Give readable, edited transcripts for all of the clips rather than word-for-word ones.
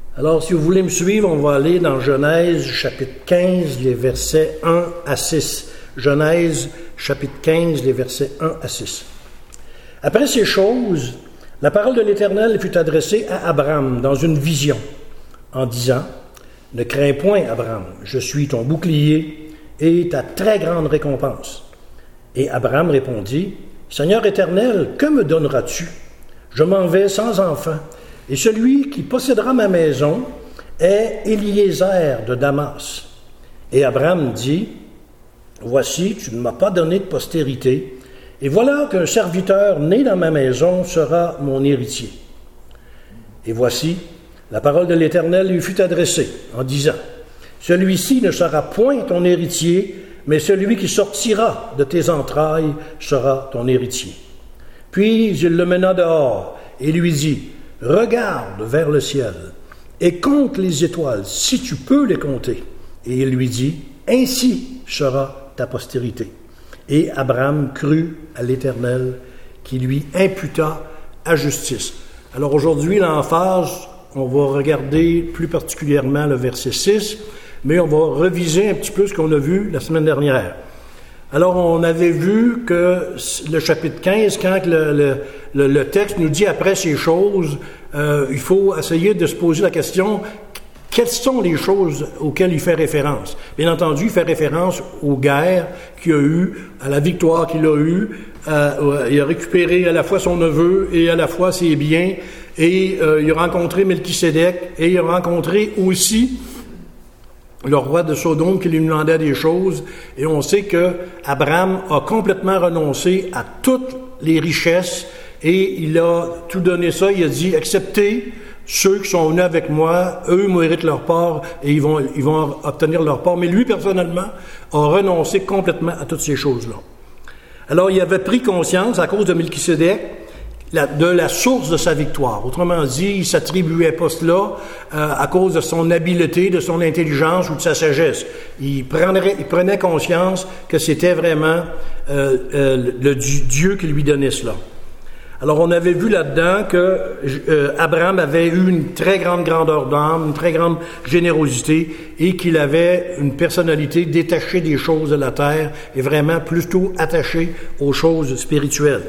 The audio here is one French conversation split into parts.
Alors, si vous voulez me suivre, on va aller dans Genèse, chapitre 15, les versets 1 à 6. Genèse, chapitre 15, les versets 1 à 6. Après ces choses, la parole de l'Éternel fut adressée à Abraham dans une vision, en disant, « Ne crains point, Abraham, je suis ton bouclier et ta très grande récompense. » Et Abraham répondit, « Seigneur Éternel, que me donneras-tu? Je m'en vais sans enfant. Et celui qui possédera ma maison est Éliézer de Damas. » Et Abraham dit, « Voici, tu ne m'as pas donné de postérité, et voilà qu'un serviteur né dans ma maison sera mon héritier. » Et voici, la parole de l'Éternel lui fut adressée, en disant, « Celui-ci ne sera point ton héritier, mais celui qui sortira de tes entrailles sera ton héritier. » Puis il le mena dehors et lui dit, « Regarde vers le ciel et compte les étoiles, si tu peux les compter. » Et il lui dit, « Ainsi sera ta postérité. » Et Abraham crut à l'Éternel qui lui imputa à justice. Alors aujourd'hui, l'emphase, on va regarder plus particulièrement le verset 6, mais on va reviser un petit peu ce qu'on a vu la semaine dernière. Alors, on avait vu que le chapitre 15, quand le texte nous dit après ces choses, il faut essayer de se poser la question, quelles sont les choses auxquelles il fait référence? Bien entendu, il fait référence aux guerres qu'il a eues, à la victoire qu'il a eue. Il a récupéré à la fois son neveu et à la fois ses biens. Et il a rencontré Melchisédek et il a rencontré aussi le roi de Sodome qui lui demandait des choses. Et on sait que Abraham a complètement renoncé à toutes les richesses et il a tout donné ça. Il a dit, acceptez ceux qui sont venus avec moi, eux méritent leur part et ils vont obtenir leur part. Mais lui, personnellement, a renoncé complètement à toutes ces choses-là. Alors, il avait pris conscience, à cause de Melchisédek, de la source de sa victoire. Autrement dit, il s'attribuait pas cela à cause de son habileté, de son intelligence ou de sa sagesse. Il prenait conscience que c'était vraiment le Dieu qui lui donnait cela. Alors, on avait vu là-dedans que Abraham avait eu une très grande grandeur d'âme, une très grande générosité, et qu'il avait une personnalité détachée des choses de la terre et vraiment plutôt attachée aux choses spirituelles.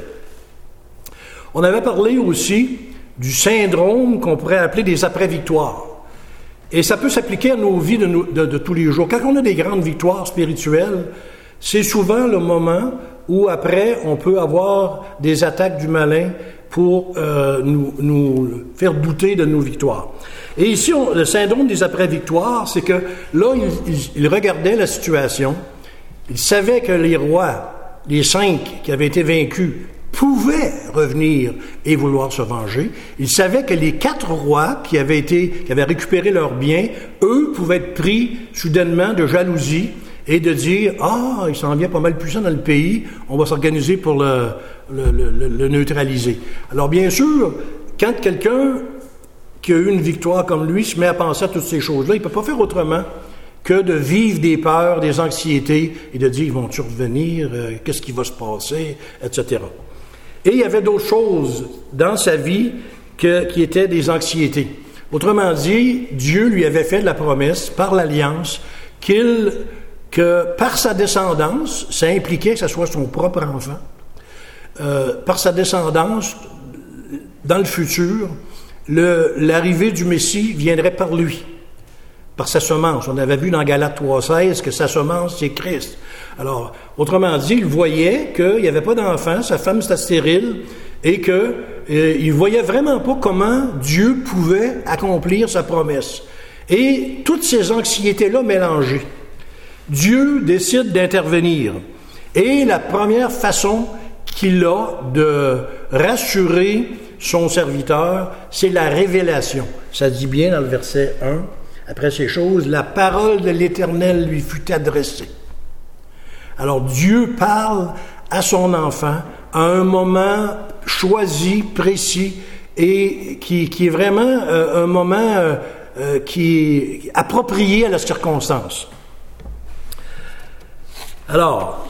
On avait parlé aussi du syndrome qu'on pourrait appeler des après-victoires. Et ça peut s'appliquer à nos vies de tous les jours. Quand on a des grandes victoires spirituelles, c'est souvent le moment où après, on peut avoir des attaques du malin pour nous faire douter de nos victoires. Et ici, le syndrome des après-victoires, c'est que là, il regardait la situation, il savait que les rois, les 5 qui avaient été vaincus, pouvaient revenir et vouloir se venger. Il savait que les 4 rois qui avaient récupéré leurs biens, eux, pouvaient être pris soudainement de jalousie et de dire, il s'en vient pas mal puissant dans le pays, on va s'organiser pour le neutraliser. Alors bien sûr, quand quelqu'un qui a eu une victoire comme lui se met à penser à toutes ces choses-là, il ne peut pas faire autrement que de vivre des peurs, des anxiétés et de dire, ils vont-tu revenir, qu'est-ce qui va se passer, etc. Et il y avait d'autres choses dans sa vie qui étaient des anxiétés. Autrement dit, Dieu lui avait fait la promesse, par l'alliance, que par sa descendance, ça impliquait que ce soit son propre enfant, par sa descendance, dans le futur, l'arrivée du Messie viendrait par lui, par sa semence. On avait vu dans Galates 3,16 que sa semence, c'est Christ. Alors, autrement dit, il voyait qu'il n'y avait pas d'enfant, sa femme était stérile, et qu'il voyait vraiment pas comment Dieu pouvait accomplir sa promesse. Et toutes ces anxiétés-là mélangées, Dieu décide d'intervenir. Et la première façon qu'il a de rassurer son serviteur, c'est la révélation. Ça dit bien dans le verset 1, après ces choses, la parole de l'Éternel lui fut adressée. Alors Dieu parle à son enfant à un moment choisi, précis, et qui est vraiment un moment qui est approprié à la circonstance. Alors,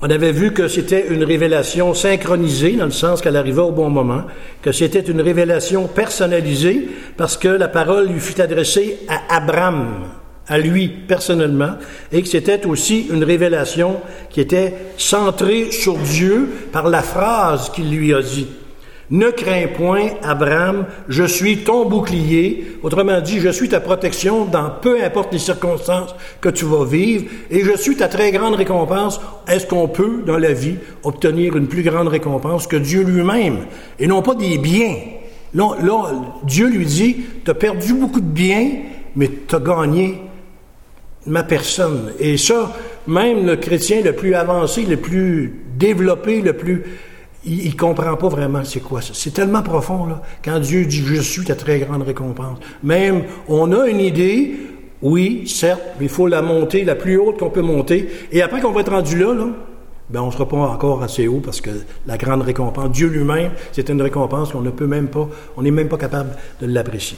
On avait vu que c'était une révélation synchronisée, dans le sens qu'elle arrivait au bon moment, que c'était une révélation personnalisée, parce que la parole lui fut adressée à Abraham, à lui personnellement, et que c'était aussi une révélation qui était centrée sur Dieu par la phrase qu'il lui a dit. Ne crains point, Abraham, je suis ton bouclier. Autrement dit, je suis ta protection dans peu importe les circonstances que tu vas vivre, et je suis ta très grande récompense. Est-ce qu'on peut, dans la vie, obtenir une plus grande récompense que Dieu lui-même, et non pas des biens? Là, Dieu lui dit, tu as perdu beaucoup de biens, mais tu as gagné ma personne. Et ça, même le chrétien le plus avancé, le plus développé, il ne comprend pas vraiment c'est quoi ça. C'est tellement profond, là, quand Dieu dit « Je suis ta très grande récompense ». Même, on a une idée, oui, certes, mais il faut la monter, la plus haute qu'on peut monter. Et après qu'on va être rendu là, on ne sera pas encore assez haut, parce que la grande récompense, Dieu lui-même, c'est une récompense qu'on ne peut même pas, on n'est même pas capable de l'apprécier.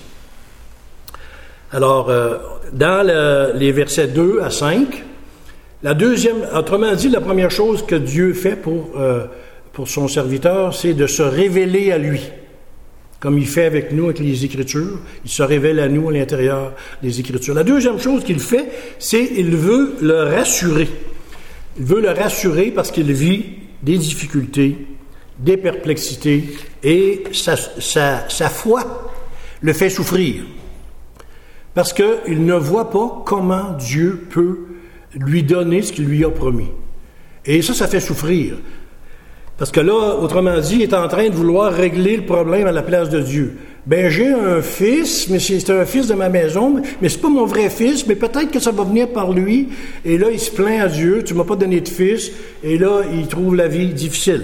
Alors, dans les versets 2 à 5, autrement dit, la première chose que Dieu fait pour son serviteur, c'est de se révéler à lui, comme il fait avec nous, avec les Écritures. Il se révèle à nous à l'intérieur des Écritures. La deuxième chose qu'il fait, c'est qu'il veut le rassurer. Il veut le rassurer parce qu'il vit des difficultés, des perplexités, et sa foi le fait souffrir. Parce qu'il ne voit pas comment Dieu peut lui donner ce qu'il lui a promis. Et ça fait souffrir. Parce que là, autrement dit, il est en train de vouloir régler le problème à la place de Dieu. J'ai un fils, mais c'est un fils de ma maison, mais c'est pas mon vrai fils, mais peut-être que ça va venir par lui. Et là, il se plaint à Dieu, tu m'as pas donné de fils. Et là, il trouve la vie difficile.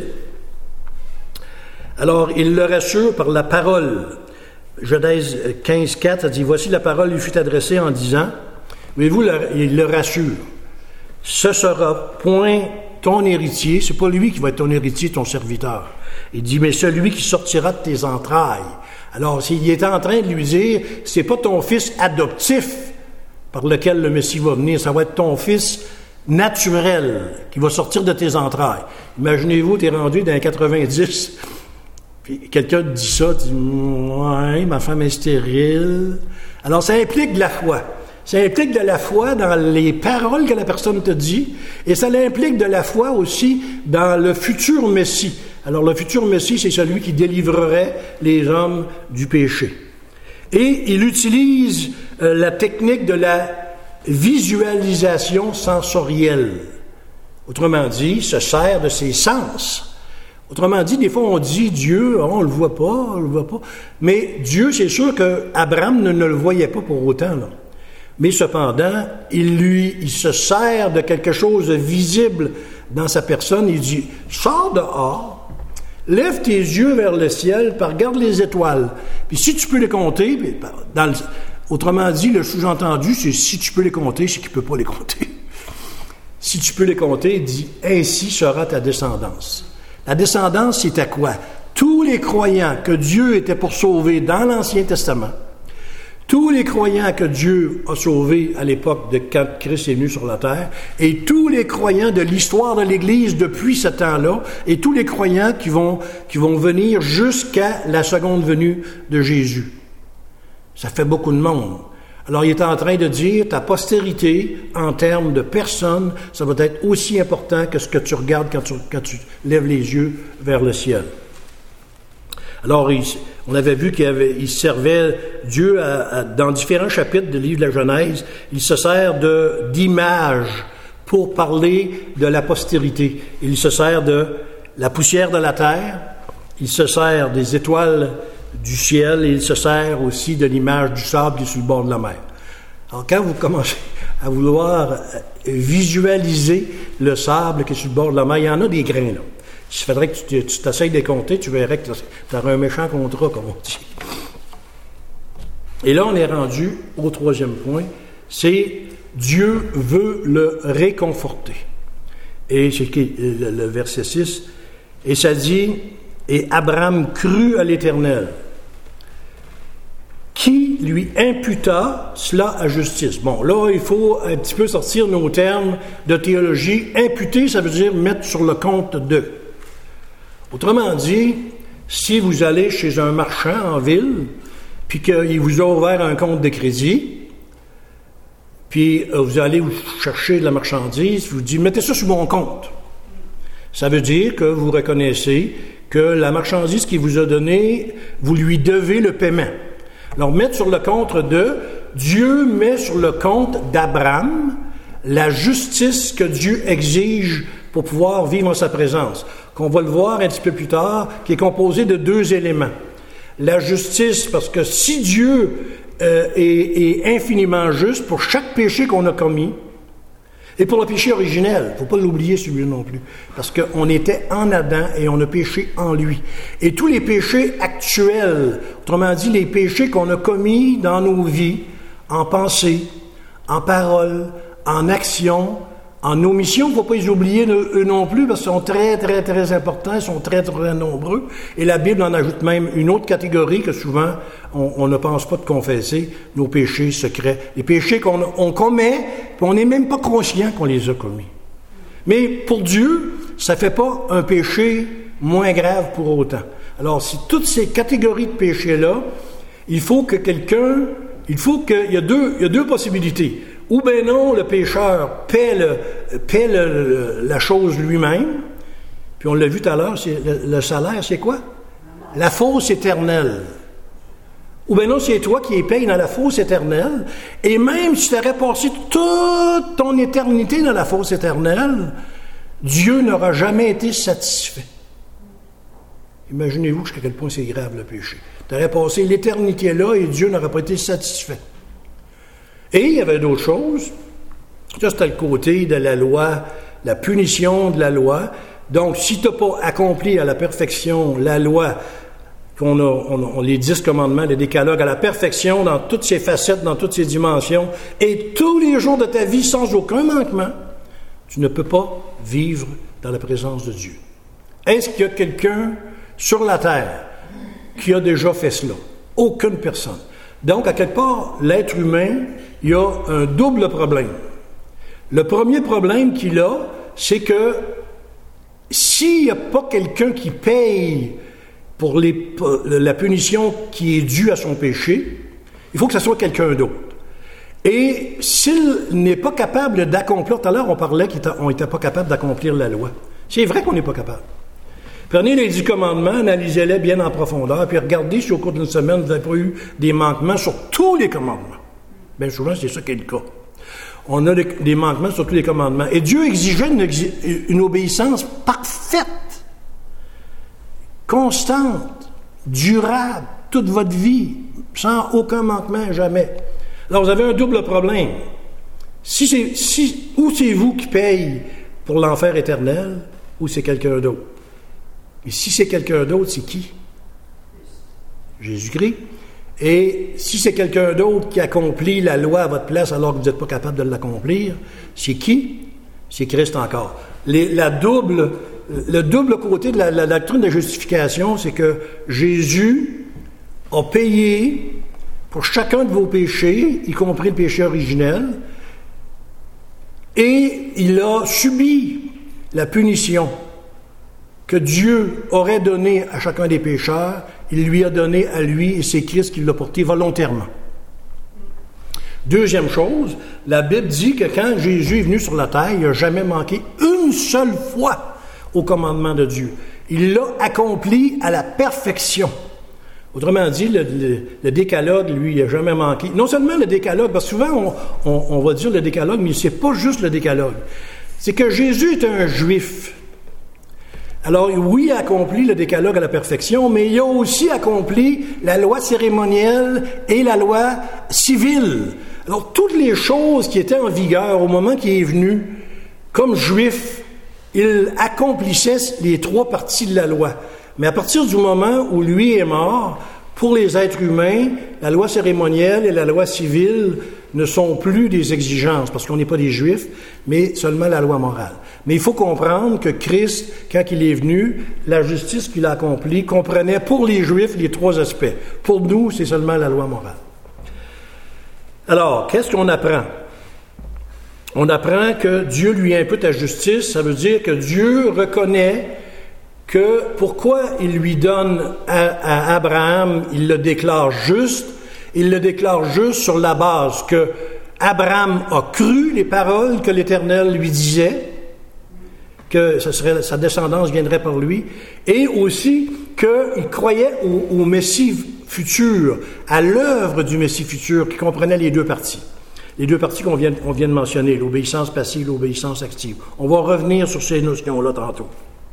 Alors, il le rassure par la parole. Genèse 15:4, ça dit « Voici la parole lui fut adressée en disant, voyez-vous, il le rassure. Ce sera point ton héritier, c'est pas lui qui va être ton héritier, ton serviteur. Il dit, mais celui qui sortira de tes entrailles. Alors, s'il est en train de lui dire, c'est pas ton fils adoptif par lequel le Messie va venir, ça va être ton fils naturel qui va sortir de tes entrailles. Imaginez-vous, tu es rendu dans les 90, puis quelqu'un te dit ça, tu dis, ouais, ma femme est stérile. Alors, ça implique de la foi. Ça implique de la foi dans les paroles que la personne te dit, et ça implique de la foi aussi dans le futur Messie. Alors, le futur Messie, c'est celui qui délivrerait les hommes du péché. Et il utilise la technique de la visualisation sensorielle. Autrement dit, il se sert de ses sens. Autrement dit, des fois, on dit Dieu, on le voit pas. Mais Dieu, c'est sûr qu'Abraham ne le voyait pas pour autant, là. Mais cependant, il se sert de quelque chose de visible dans sa personne. Il dit, sors dehors, lève tes yeux vers le ciel, puis regarde les étoiles. Puis si tu peux les compter, autrement dit, le sous-entendu, c'est si tu peux les compter, c'est qu'il ne peut pas les compter. Si tu peux les compter, il dit, ainsi sera ta descendance. La descendance, c'est à quoi? Tous les croyants que Dieu était pour sauver dans l'Ancien Testament, tous les croyants que Dieu a sauvés à l'époque de quand Christ est venu sur la terre, et tous les croyants de l'histoire de l'Église depuis ce temps-là, et tous les croyants qui vont venir jusqu'à la seconde venue de Jésus. Ça fait beaucoup de monde. Alors, il est en train de dire, ta postérité, en termes de personnes, ça va être aussi important que ce que tu regardes quand tu lèves les yeux vers le ciel. Alors, on avait vu qu'il servait Dieu dans différents chapitres du livre de la Genèse. Il se sert d'images pour parler de la postérité. Il se sert de la poussière de la terre, il se sert des étoiles du ciel et il se sert aussi de l'image du sable qui est sur le bord de la mer. Alors, quand vous commencez à vouloir visualiser le sable qui est sur le bord de la mer, il y en a des grains, là. Il faudrait que tu t'essayes de les compter, tu verrais que tu auras un méchant contrat, comme on dit. Et là, on est rendu au troisième point, c'est Dieu veut le réconforter. Et c'est le verset 6, et ça dit, « Et Abraham crut à l'Éternel, qui lui imputa cela à justice. Bon, là, il faut un petit peu sortir nos termes de théologie. Imputer, ça veut dire mettre sur le compte de. Autrement dit, si vous allez chez un marchand en ville, puis qu'il vous a ouvert un compte de crédit, puis vous allez vous chercher de la marchandise, vous dites, mettez ça sur mon compte. Ça veut dire que vous reconnaissez que la marchandise qu'il vous a donnée, vous lui devez le paiement. Alors, mettre sur le compte de, Dieu met sur le compte d'Abraham la justice que Dieu exige pour pouvoir vivre en sa présence, qu'on va le voir un petit peu plus tard, qui est composé de 2 éléments. La justice, parce que si Dieu est infiniment juste pour chaque péché qu'on a commis, et pour le péché originel, il ne faut pas l'oublier celui-là non plus, parce qu'on était en Adam et on a péché en lui. Et tous les péchés actuels, autrement dit, les péchés qu'on a commis dans nos vies, en pensée, en parole, en action, en omission, il ne faut pas les oublier eux non plus, parce qu'ils sont très, très, très importants, ils sont très, très nombreux. Et la Bible en ajoute même une autre catégorie que souvent on ne pense pas de confesser, nos péchés secrets. Les péchés qu'on commet, puis on n'est même pas conscient qu'on les a commis. Mais pour Dieu, ça ne fait pas un péché moins grave pour autant. Alors, si toutes ces catégories de péchés-là, il y a deux possibilités. Ou bien non, le pécheur paie la chose lui-même. Puis on l'a vu tout à l'heure, le salaire, c'est quoi? La fosse éternelle. Ou bien non, c'est toi qui les payes dans la fosse éternelle. Et même si tu aurais passé toute ton éternité dans la fosse éternelle, Dieu n'aura jamais été satisfait. Imaginez-vous jusqu'à quel point c'est grave le péché. Tu aurais passé l'éternité là et Dieu n'aurait pas été satisfait. Et il y avait d'autres choses. Ça, c'était le côté de la loi, la punition de la loi. Donc, si tu n'as pas accompli à la perfection la loi, on les 10 commandements, les décalogues, à la perfection dans toutes ses facettes, dans toutes ses dimensions, et tous les jours de ta vie sans aucun manquement, tu ne peux pas vivre dans la présence de Dieu. Est-ce qu'il y a quelqu'un sur la terre qui a déjà fait cela? Aucune personne. Donc, à quelque part, l'être humain, il y a un double problème. Le premier problème qu'il a, c'est que s'il n'y a pas quelqu'un qui paye pour la punition qui est due à son péché, il faut que ce soit quelqu'un d'autre. Et s'il n'est pas capable d'accomplir, tout à l'heure on parlait qu'on n'était pas capable d'accomplir la loi. C'est vrai qu'on n'est pas capable. Prenez les 10 commandements, analysez-les bien en profondeur, puis regardez si au cours d'une semaine, vous n'avez pas eu des manquements sur tous les commandements. Bien souvent, c'est ça qui est le cas. On a des manquements sur tous les commandements. Et Dieu exigeait une obéissance parfaite, constante, durable, toute votre vie, sans aucun manquement, jamais. Alors, vous avez un double problème. Ou c'est vous qui payez pour l'enfer éternel, ou c'est quelqu'un d'autre. Et si c'est quelqu'un d'autre, c'est qui? Jésus-Christ. Et si c'est quelqu'un d'autre qui accomplit la loi à votre place alors que vous n'êtes pas capable de l'accomplir, c'est qui? C'est Christ encore. Le double côté de la doctrine de justification, c'est que Jésus a payé pour chacun de vos péchés, y compris le péché originel, et il a subi la punition que Dieu aurait donné à chacun des pécheurs, il lui a donné à lui, et c'est Christ qui l'a porté volontairement. Deuxième chose, la Bible dit que quand Jésus est venu sur la terre, il n'a jamais manqué une seule fois au commandement de Dieu. Il l'a accompli à la perfection. Autrement dit, le décalogue, lui, il n'a jamais manqué. Non seulement le décalogue, parce que souvent on va dire le décalogue, mais c'est pas juste le décalogue. C'est que Jésus est un juif. Alors, oui, il a accompli le décalogue à la perfection, mais il a aussi accompli la loi cérémonielle et la loi civile. Alors, toutes les choses qui étaient en vigueur au moment qu'il est venu, comme juif, il accomplissait les 3 parties de la loi. Mais à partir du moment où lui est mort, pour les êtres humains, la loi cérémonielle et la loi civile ne sont plus des exigences, parce qu'on n'est pas des Juifs, mais seulement la loi morale. Mais il faut comprendre que Christ, quand il est venu, la justice qu'il a accomplie comprenait pour les Juifs les 3 aspects. Pour nous, c'est seulement la loi morale. Alors, qu'est-ce qu'on apprend? On apprend que Dieu lui impute la justice. Ça veut dire que Dieu reconnaît que pourquoi il lui donne à Abraham, il le déclare juste. Il le déclare juste sur la base que Abraham a cru les paroles que l'Éternel lui disait, que sa descendance viendrait par lui, et aussi qu'il croyait au Messie futur, à l'œuvre du Messie futur, qui comprenait les deux parties. Les deux parties qu'on vient de mentionner, l'obéissance passive, l'obéissance active. On va revenir sur ces notions-là tantôt.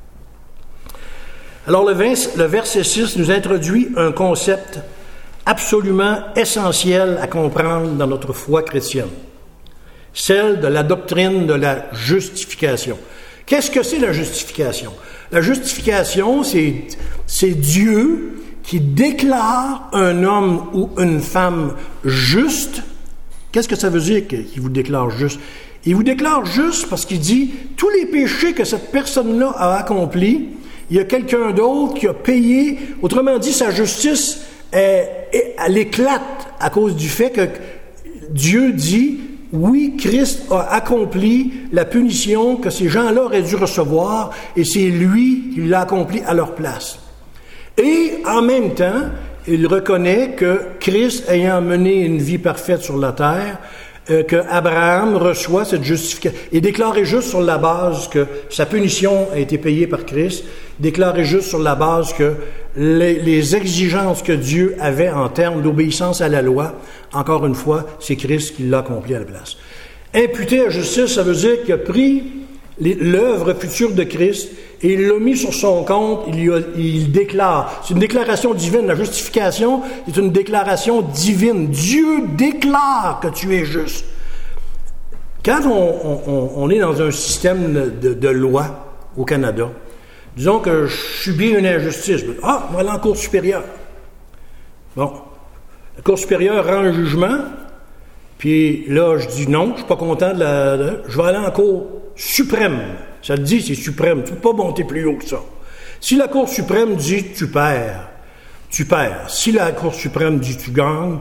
Alors le verset 6 nous introduit un concept absolument essentiel à comprendre dans notre foi chrétienne, celle de la doctrine de la justification. Qu'est-ce que c'est la justification? La justification, c'est Dieu qui déclare un homme ou une femme juste. Qu'est-ce que ça veut dire qu'il vous déclare juste? Il vous déclare juste parce qu'il dit, tous les péchés que cette personne-là a accomplis, il y a quelqu'un d'autre qui a payé. Autrement dit, sa justice, elle éclate à cause du fait que Dieu dit, oui, Christ a accompli la punition que ces gens-là auraient dû recevoir, et c'est lui qui l'a accompli à leur place. Et en même temps, il reconnaît que Christ, ayant mené une vie parfaite sur la terre, que Abraham reçoit cette justification, et déclaré juste sur la base que sa punition a été payée par Christ, déclaré juste sur la base que les exigences que Dieu avait en termes d'obéissance à la loi, encore une fois, c'est Christ qui l'a accompli à la place. Imputé à justice, ça veut dire qu'il a pris l'œuvre future de Christ et il l'a mis sur son compte, il déclare. C'est une déclaration divine. La justification, c'est une déclaration divine. Dieu déclare que tu es juste. Quand on est dans un système de loi au Canada, disons que je subis une injustice. Ah, on va aller en Cour supérieure. Bon. La Cour supérieure rend un jugement, puis là, je dis non, je suis pas content je vais aller en Cour suprême. Ça te dit, c'est suprême. Tu ne peux pas monter plus haut que ça. Si la Cour suprême dit tu perds, tu perds. Si la Cour suprême dit tu gagnes,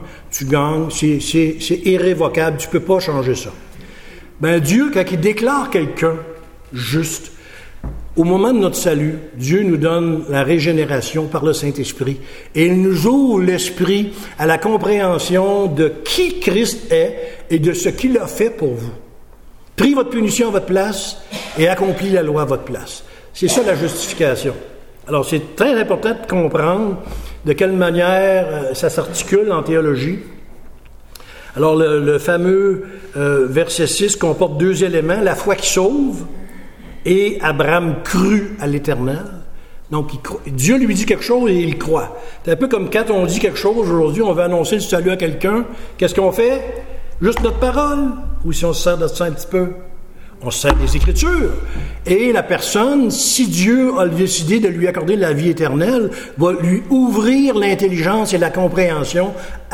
c'est irrévocable. Tu ne peux pas changer ça. Ben Dieu, quand il déclare quelqu'un juste, au moment de notre salut, Dieu nous donne la régénération par le Saint-Esprit et il nous ouvre l'esprit à la compréhension de qui Christ est et de ce qu'il a fait pour vous. Pris votre punition à votre place et accompli la loi à votre place. C'est ça la justification. Alors c'est très important de comprendre de quelle manière ça s'articule en théologie. Alors le fameux verset 6 comporte deux éléments, la foi qui sauve, et Abraham crut à l'Éternel. Donc, Dieu lui dit quelque chose et il croit. C'est un peu comme quand on dit quelque chose aujourd'hui, on veut annoncer le salut à quelqu'un. Qu'est-ce qu'on fait? Juste notre parole? Ou si on se sert de ça un petit peu? On se sert des Écritures. Et la personne, si Dieu a décidé de lui accorder la vie éternelle, va lui ouvrir l'intelligence et la compréhension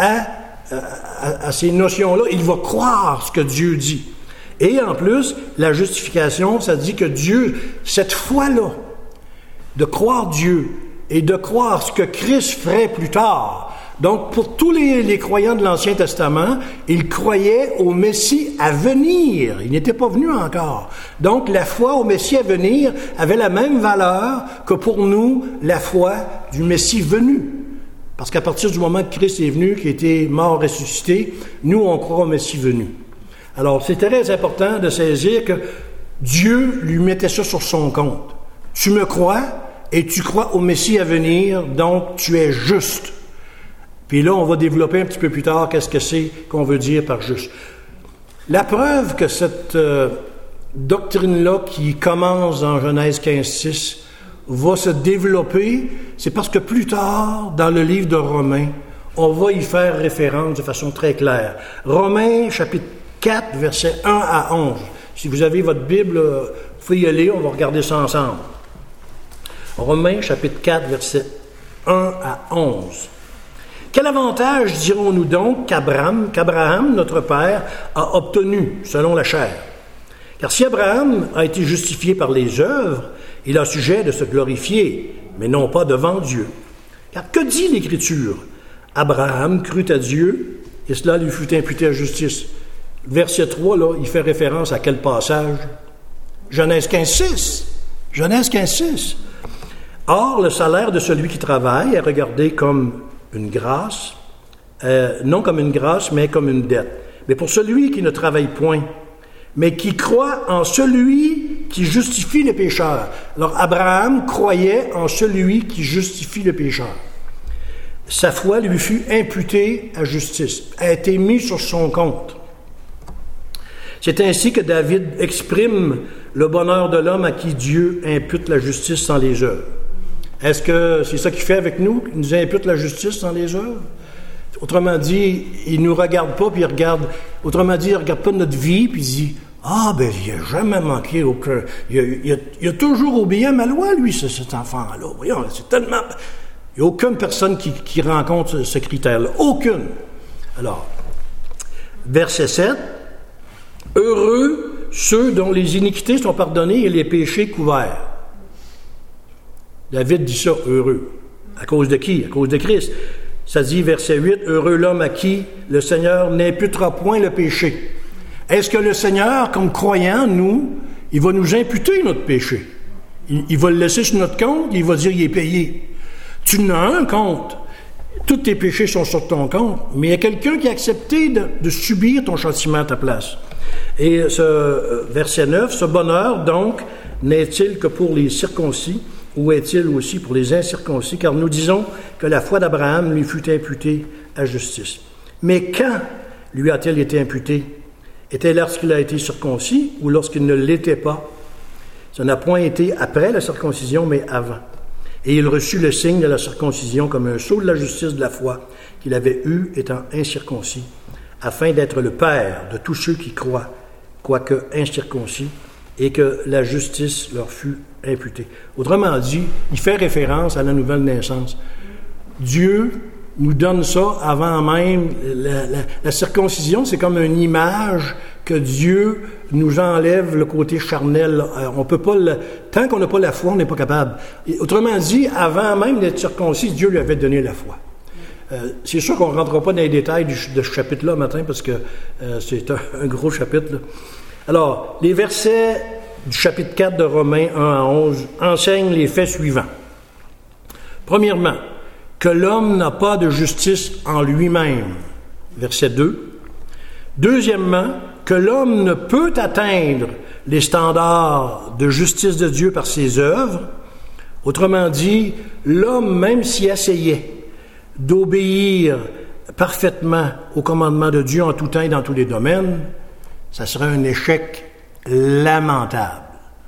à ces notions-là. Il va croire ce que Dieu dit. Et en plus, la justification, ça dit que Dieu, cette foi-là, de croire Dieu et de croire ce que Christ ferait plus tard. Donc, pour tous les croyants de l'Ancien Testament, ils croyaient au Messie à venir. Il n'était pas venu encore. Donc, la foi au Messie à venir avait la même valeur que pour nous, la foi du Messie venu. Parce qu'à partir du moment que Christ est venu, qui était mort, ressuscité, nous, on croit au Messie venu. Alors, c'est très important de saisir que Dieu lui mettait ça sur son compte. Tu me crois et tu crois au Messie à venir, donc tu es juste. Puis là, on va développer un petit peu plus tard qu'est-ce que c'est qu'on veut dire par juste. La preuve que cette doctrine-là qui commence en Genèse 15:6 va se développer, c'est parce que plus tard, dans le livre de Romains, on va y faire référence de façon très claire. Romains, chapitre 4, versets 1 à 11. Si vous avez votre Bible, vous pouvez y aller, on va regarder ça ensemble. Romains, chapitre 4, versets 1 à 11. Quel avantage dirons-nous donc qu'Abraham, notre père, a obtenu selon la chair? Car si Abraham a été justifié par les œuvres, il a sujet de se glorifier, mais non pas devant Dieu. Car que dit l'Écriture? Abraham crut à Dieu, et cela lui fut imputé à justice. Verset 3, là, il fait référence à quel passage? Genèse 15:6. Genèse 15:6. Or, le salaire de celui qui travaille est regardé comme une grâce, non comme une grâce, mais comme une dette. Mais pour celui qui ne travaille point, mais qui croit en celui qui justifie les pécheurs. Alors, Abraham croyait en celui qui justifie le pécheur. Sa foi lui fut imputée à justice, a été mise sur son compte. C'est ainsi que David exprime le bonheur de l'homme à qui Dieu impute la justice sans les œuvres. Est-ce que c'est ça qu'il fait avec nous? Il nous impute la justice sans les œuvres? Autrement dit, il ne nous regarde pas, puis il regarde... Autrement dit, il ne regarde pas notre vie, puis il dit, « Ah, ben, il n'a jamais manqué aucun... Il a toujours obéi à ma loi, lui, cet enfant-là. Voyons, c'est tellement... Il n'y a aucune personne qui rencontre ce critère-là. Aucune. » Alors, verset 7, « Heureux ceux dont les iniquités sont pardonnées et les péchés couverts. » David dit ça, heureux. À cause de qui? À cause de Christ. Ça dit, verset 8, « Heureux l'homme à qui le Seigneur n'imputera point le péché. » Est-ce que le Seigneur, comme croyant, nous, il va nous imputer notre péché? Il va le laisser sur notre compte, il va dire, il est payé. Tu n'as un compte. Tous tes péchés sont sur ton compte, mais il y a quelqu'un qui a accepté de subir ton châtiment à ta place. Et ce verset 9, « Ce bonheur, donc, n'est-il que pour les circoncis, ou est-il aussi pour les incirconcis? Car nous disons que la foi d'Abraham lui fut imputée à justice. Mais quand lui a-t-elle été imputée? Était-elle lorsqu'il a été circoncis ou lorsqu'il ne l'était pas? Ça n'a point été après la circoncision, mais avant. Et il reçut le signe de la circoncision comme un sceau de la justice de la foi qu'il avait eu étant incirconcis, afin d'être le père de tous ceux qui croient, quoique incirconcis, et que la justice leur fut imputée. Autrement dit, il fait référence à la nouvelle naissance. Dieu nous donne ça avant même la circoncision, c'est comme une image que Dieu nous enlève le côté charnel. On peut pas tant qu'on n'a pas la foi, on n'est pas capable. Et autrement dit, avant même d'être circoncis, Dieu lui avait donné la foi. C'est sûr qu'on ne rentrera pas dans les détails de ce chapitre-là matin parce que c'est un gros chapitre, là. Alors, les versets du chapitre 4 de Romains 1 à 11 enseignent les faits suivants. Premièrement, que l'homme n'a pas de justice en lui-même, verset 2. Deuxièmement, que l'homme ne peut atteindre les standards de justice de Dieu par ses œuvres. Autrement dit, l'homme, même s'il essayait d'obéir parfaitement aux commandements de Dieu en tout temps et dans tous les domaines, ça serait un échec lamentable.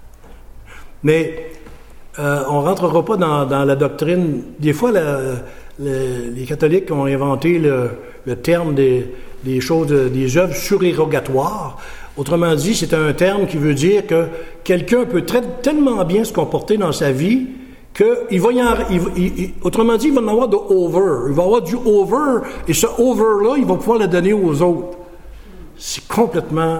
Mais on ne rentrera pas dans la doctrine. Des fois, les catholiques ont inventé le terme des choses, des œuvres surérogatoires. Autrement dit, c'est un terme qui veut dire que quelqu'un peut tellement bien se comporter dans sa vie qu'il va autrement dit, il va en avoir de over. Il va avoir du over, et ce over-là, il va pouvoir le donner aux autres. C'est complètement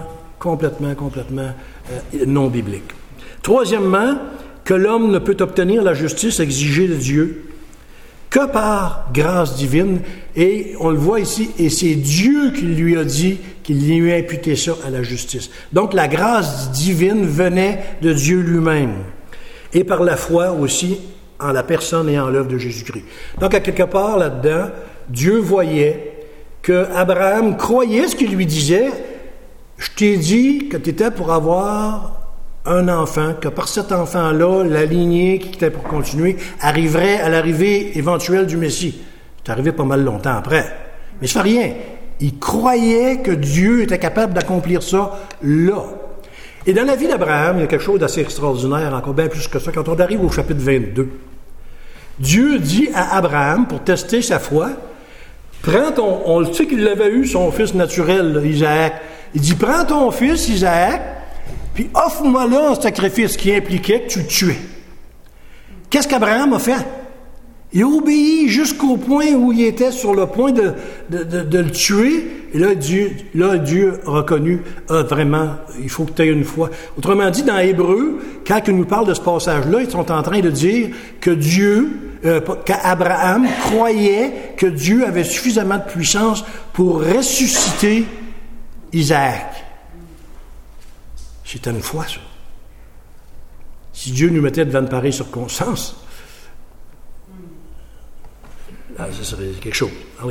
non biblique. Troisièmement, que l'homme ne peut obtenir la justice exigée de Dieu que par grâce divine. Et on le voit ici, et c'est Dieu qui lui a dit qu'il lui a imputé ça à la justice. Donc la grâce divine venait de Dieu lui-même. Et par la foi aussi en la personne et en l'œuvre de Jésus-Christ. Donc à quelque part là-dedans, Dieu voyait que Abraham croyait ce qu'il lui disait. Je t'ai dit que tu étais pour avoir un enfant, que par cet enfant-là, la lignée qui était pour continuer arriverait à l'arrivée éventuelle du Messie. C'est arrivé pas mal longtemps après. Mais ça fait rien. Il croyait que Dieu était capable d'accomplir ça là. Et dans la vie d'Abraham, il y a quelque chose d'assez extraordinaire, encore bien plus que ça. Quand on arrive au chapitre 22, Dieu dit à Abraham, pour tester sa foi, on le sait qu'il l'avait eu, son fils naturel, Isaac. Il dit, prends ton fils, Isaac, puis offre-moi là un sacrifice qui impliquait que tu le tuais. Qu'est-ce qu'Abraham a fait? Il a obéi jusqu'au point où il était sur le point de le tuer. Et là, Dieu a reconnu, vraiment, il faut que tu aies une foi. Autrement dit, dans Hébreu, quand il nous parle de ce passage-là, ils sont en train de dire que Dieu qu'Abraham croyait que Dieu avait suffisamment de puissance pour ressusciter Isaac. C'était une foi, ça. Si Dieu nous mettait devant de pareilles circonstances, là, ça serait quelque chose.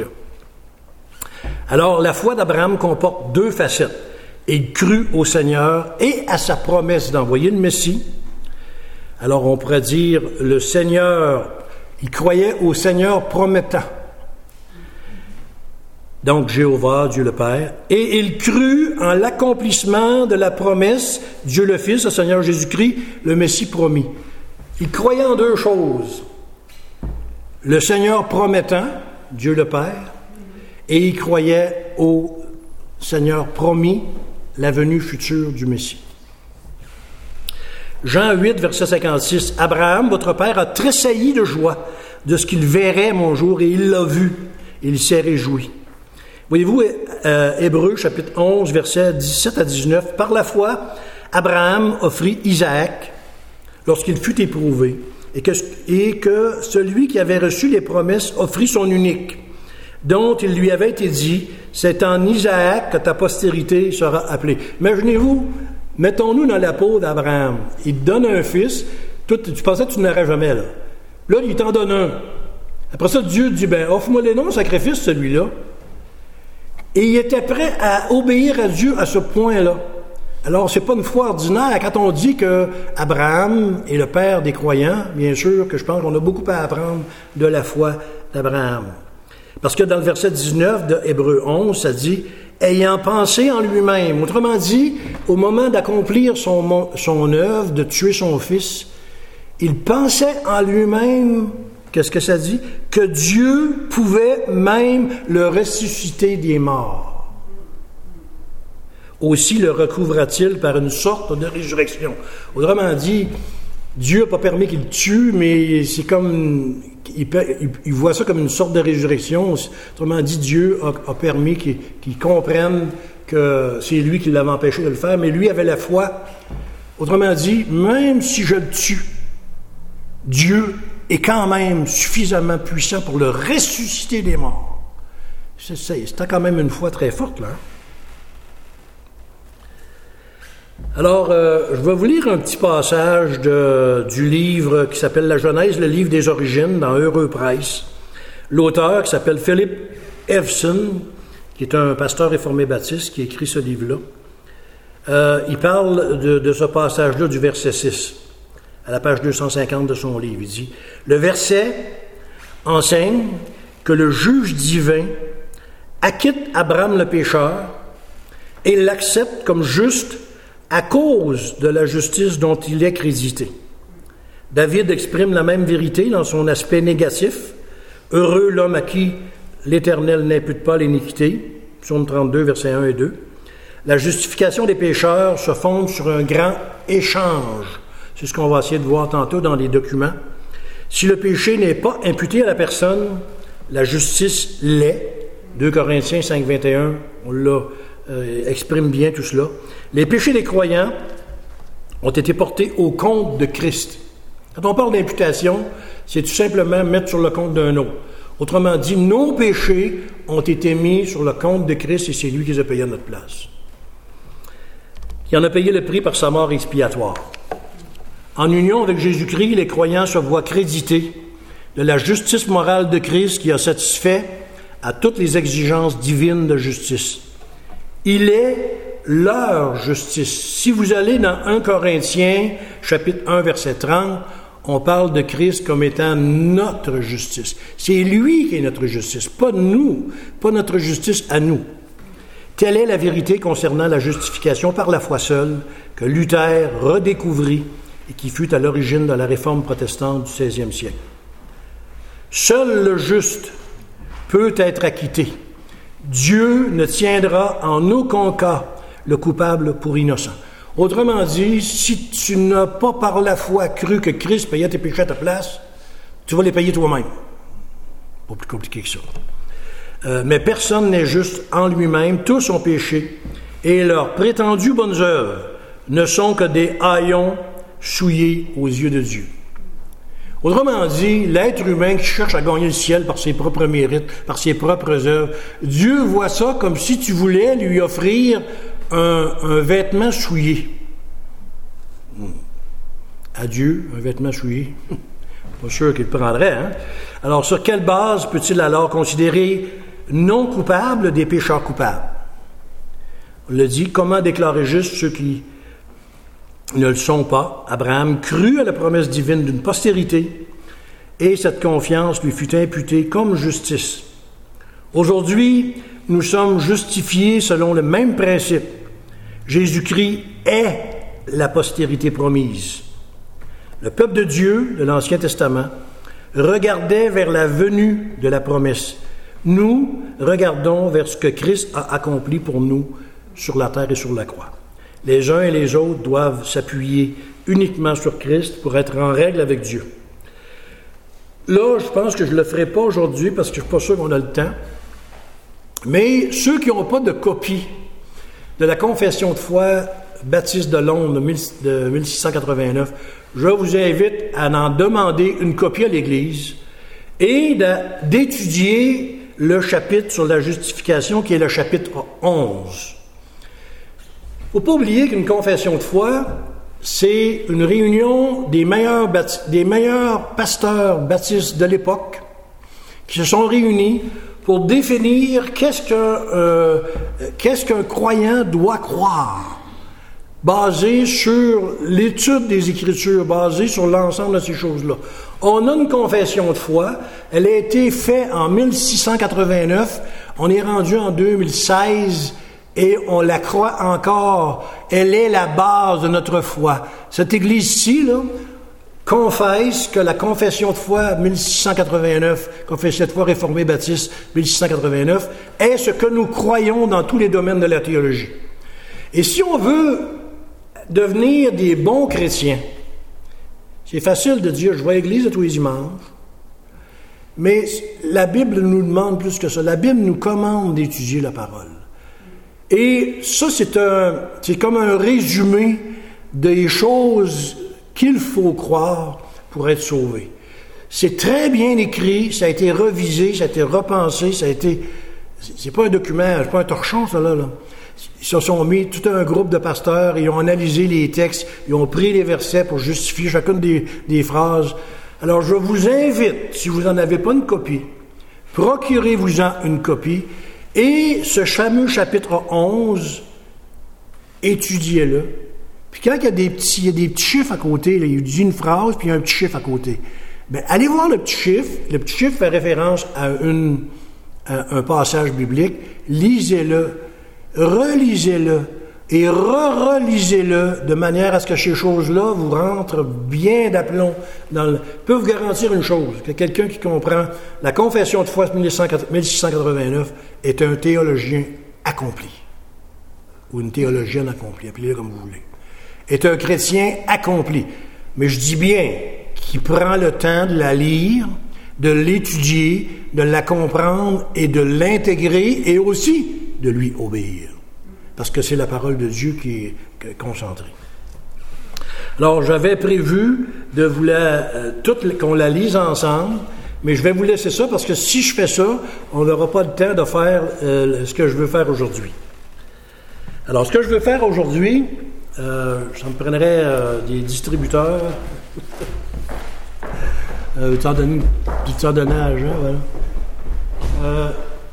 Alors, la foi d'Abraham comporte deux facettes. Il crut au Seigneur et à sa promesse d'envoyer le Messie. Alors, on pourrait dire, le Seigneur, il croyait au Seigneur promettant. Donc, Jéhovah, Dieu le Père. Et il crut en l'accomplissement de la promesse, Dieu le Fils, le Seigneur Jésus-Christ, le Messie promis. Il croyait en deux choses. Le Seigneur promettant, Dieu le Père, et il croyait au Seigneur promis, la venue future du Messie. Jean 8, verset 56. Abraham, votre père, a tressailli de joie de ce qu'il verrait mon jour, et il l'a vu, et il s'est réjoui. Voyez-vous, Hébreux, chapitre 11, versets 17 à 19. Par la foi, Abraham offrit Isaac lorsqu'il fut éprouvé, et que celui qui avait reçu les promesses offrit son unique, dont il lui avait été dit, c'est en Isaac que ta postérité sera appelée. Imaginez-vous, mettons-nous dans la peau d'Abraham. Il te donne un fils, tu pensais que tu n'aurais jamais, là. Là, il t'en donne un. Après ça, Dieu dit, offre-moi les noms, sacrifice celui-là. Et il était prêt à obéir à Dieu à ce point-là. Alors, c'est pas une foi ordinaire. Quand on dit que Abraham est le père des croyants, bien sûr que je pense qu'on a beaucoup à apprendre de la foi d'Abraham. Parce que dans le verset 19 de Hébreux 11, ça dit « ayant pensé en lui-même ». Autrement dit, au moment d'accomplir son œuvre, de tuer son fils, il pensait en lui-même, qu'est-ce que ça dit? Que Dieu pouvait même le ressusciter des morts. Aussi le recouvra-t-il par une sorte de résurrection. Autrement dit, Dieu n'a pas permis qu'il tue, mais c'est comme... Il voit ça comme une sorte de résurrection. Autrement dit, Dieu a permis qu'il comprenne que c'est lui qui l'avait empêché de le faire, mais lui avait la foi. Autrement dit, même si je le tue, Dieu est quand même suffisamment puissant pour le ressusciter des morts. C'était quand même une foi très forte, là. Alors, je vais vous lire un petit passage du livre qui s'appelle La Genèse, le livre des origines, dans Heureux Presse. L'auteur, qui s'appelle Philip Evson, qui est un pasteur réformé baptiste, qui écrit ce livre-là, il parle de ce passage-là du verset 6, à la page 250 de son livre. Il dit, « Le verset enseigne que le juge divin acquitte Abraham le pécheur et l'accepte comme juste à cause de la justice dont il est crédité. » David exprime la même vérité dans son aspect négatif. « Heureux l'homme à qui l'Éternel n'impute pas l'iniquité. » Psaume 32, versets 1 et 2. La justification des pécheurs se fonde sur un grand échange. C'est ce qu'on va essayer de voir tantôt dans les documents. Si le péché n'est pas imputé à la personne, la justice l'est. 2 Corinthiens 5, 21, on l'a exprime bien tout cela. Les péchés des croyants ont été portés au compte de Christ. Quand on parle d'imputation, c'est tout simplement mettre sur le compte d'un autre. Autrement dit, nos péchés ont été mis sur le compte de Christ et c'est lui qui les a payés à notre place. Il en a payé le prix par sa mort expiatoire. En union avec Jésus-Christ, les croyants se voient crédités de la justice morale de Christ qui a satisfait à toutes les exigences divines de justice. Il est leur justice. Si vous allez dans 1 Corinthiens, chapitre 1, verset 30, on parle de Christ comme étant notre justice. C'est lui qui est notre justice, pas nous, pas notre justice à nous. Telle est la vérité concernant la justification par la foi seule que Luther redécouvrit et qui fut à l'origine de la réforme protestante du XVIe siècle. Seul le juste peut être acquitté. Dieu ne tiendra en aucun cas le coupable pour innocent. Autrement dit, si tu n'as pas par la foi cru que Christ payait tes péchés à ta place, tu vas les payer toi-même. Pas plus compliqué que ça. Mais personne n'est juste en lui-même, tous ont péché, et leurs prétendues bonnes œuvres ne sont que des haillons souillés aux yeux de Dieu. Autrement dit, l'être humain qui cherche à gagner le ciel par ses propres mérites, par ses propres œuvres, Dieu voit ça comme si tu voulais lui offrir un vêtement souillé. À Dieu, un vêtement souillé. Pas sûr qu'il le prendrait, hein? Alors, sur quelle base peut-il alors considérer non coupables des pécheurs coupables? On le dit, comment déclarer juste ceux qui ne le sont pas? Abraham crut à la promesse divine d'une postérité et cette confiance lui fut imputée comme justice. Aujourd'hui, nous sommes justifiés selon le même principe. Jésus-Christ est la postérité promise. Le peuple de Dieu de l'Ancien Testament regardait vers la venue de la promesse. Nous regardons vers ce que Christ a accompli pour nous sur la terre et sur la croix. Les uns et les autres doivent s'appuyer uniquement sur Christ pour être en règle avec Dieu. Là, je pense que je ne le ferai pas aujourd'hui parce que je ne suis pas sûr qu'on a le temps. Mais ceux qui n'ont pas de copie de la confession de foi baptiste de Londres de 1689, je vous invite à en demander une copie à l'Église et d'étudier le chapitre sur la justification qui est le chapitre 11. Il ne faut pas oublier qu'une confession de foi, c'est une réunion des meilleurs pasteurs baptistes de l'époque qui se sont réunis pour définir qu'est-ce qu'un croyant doit croire, basé sur l'étude des Écritures, basé sur l'ensemble de ces choses-là. On a une confession de foi, elle a été faite en 1689, on est rendu en 2016 et on la croit encore. Elle est la base de notre foi. Cette Église-ci, là, confesse que la confession de foi 1689, confession de foi réformée baptiste 1689, est ce que nous croyons dans tous les domaines de la théologie. Et si on veut devenir des bons chrétiens, c'est facile de dire « je vais à l'église tous les dimanches », mais la Bible nous demande plus que ça. La Bible nous commande d'étudier la parole. Et ça, c'est comme un résumé des choses qu'il faut croire pour être sauvé. C'est très bien écrit, ça a été revisé, ça a été repensé, c'est pas un document, c'est pas un torchon, ça, là. Ils se sont mis, tout un groupe de pasteurs, ils ont analysé les textes, ils ont pris les versets pour justifier chacune des phrases. Alors, je vous invite, si vous n'en avez pas une copie, procurez-vous-en une copie, et ce fameux chapitre 11, étudiez-le. Puis quand il y a des petits chiffres à côté, là, il dit une phrase, puis il y a un petit chiffre à côté. Bien, allez voir le petit chiffre. Le petit chiffre fait référence à un passage biblique. Lisez-le, relisez-le et relisez-le de manière à ce que ces choses-là vous rentrent bien d'aplomb. Je peux vous garantir une chose, que quelqu'un qui comprend la confession de foi de 1689 est un théologien accompli. Ou une théologienne accomplie, appelez-le comme vous voulez. Est un chrétien accompli. Mais je dis bien qui prend le temps de la lire, de l'étudier, de la comprendre et de l'intégrer et aussi de lui obéir. Parce que c'est la parole de Dieu qui est concentrée. Alors, j'avais prévu de vous qu'on la lise ensemble, mais je vais vous laisser ça parce que si je fais ça, on n'aura pas le temps de faire ce que je veux faire aujourd'hui. Alors, ce que je veux faire aujourd'hui, ça me prendrait des distributeurs. Tu t'en donnes à Jean, voilà.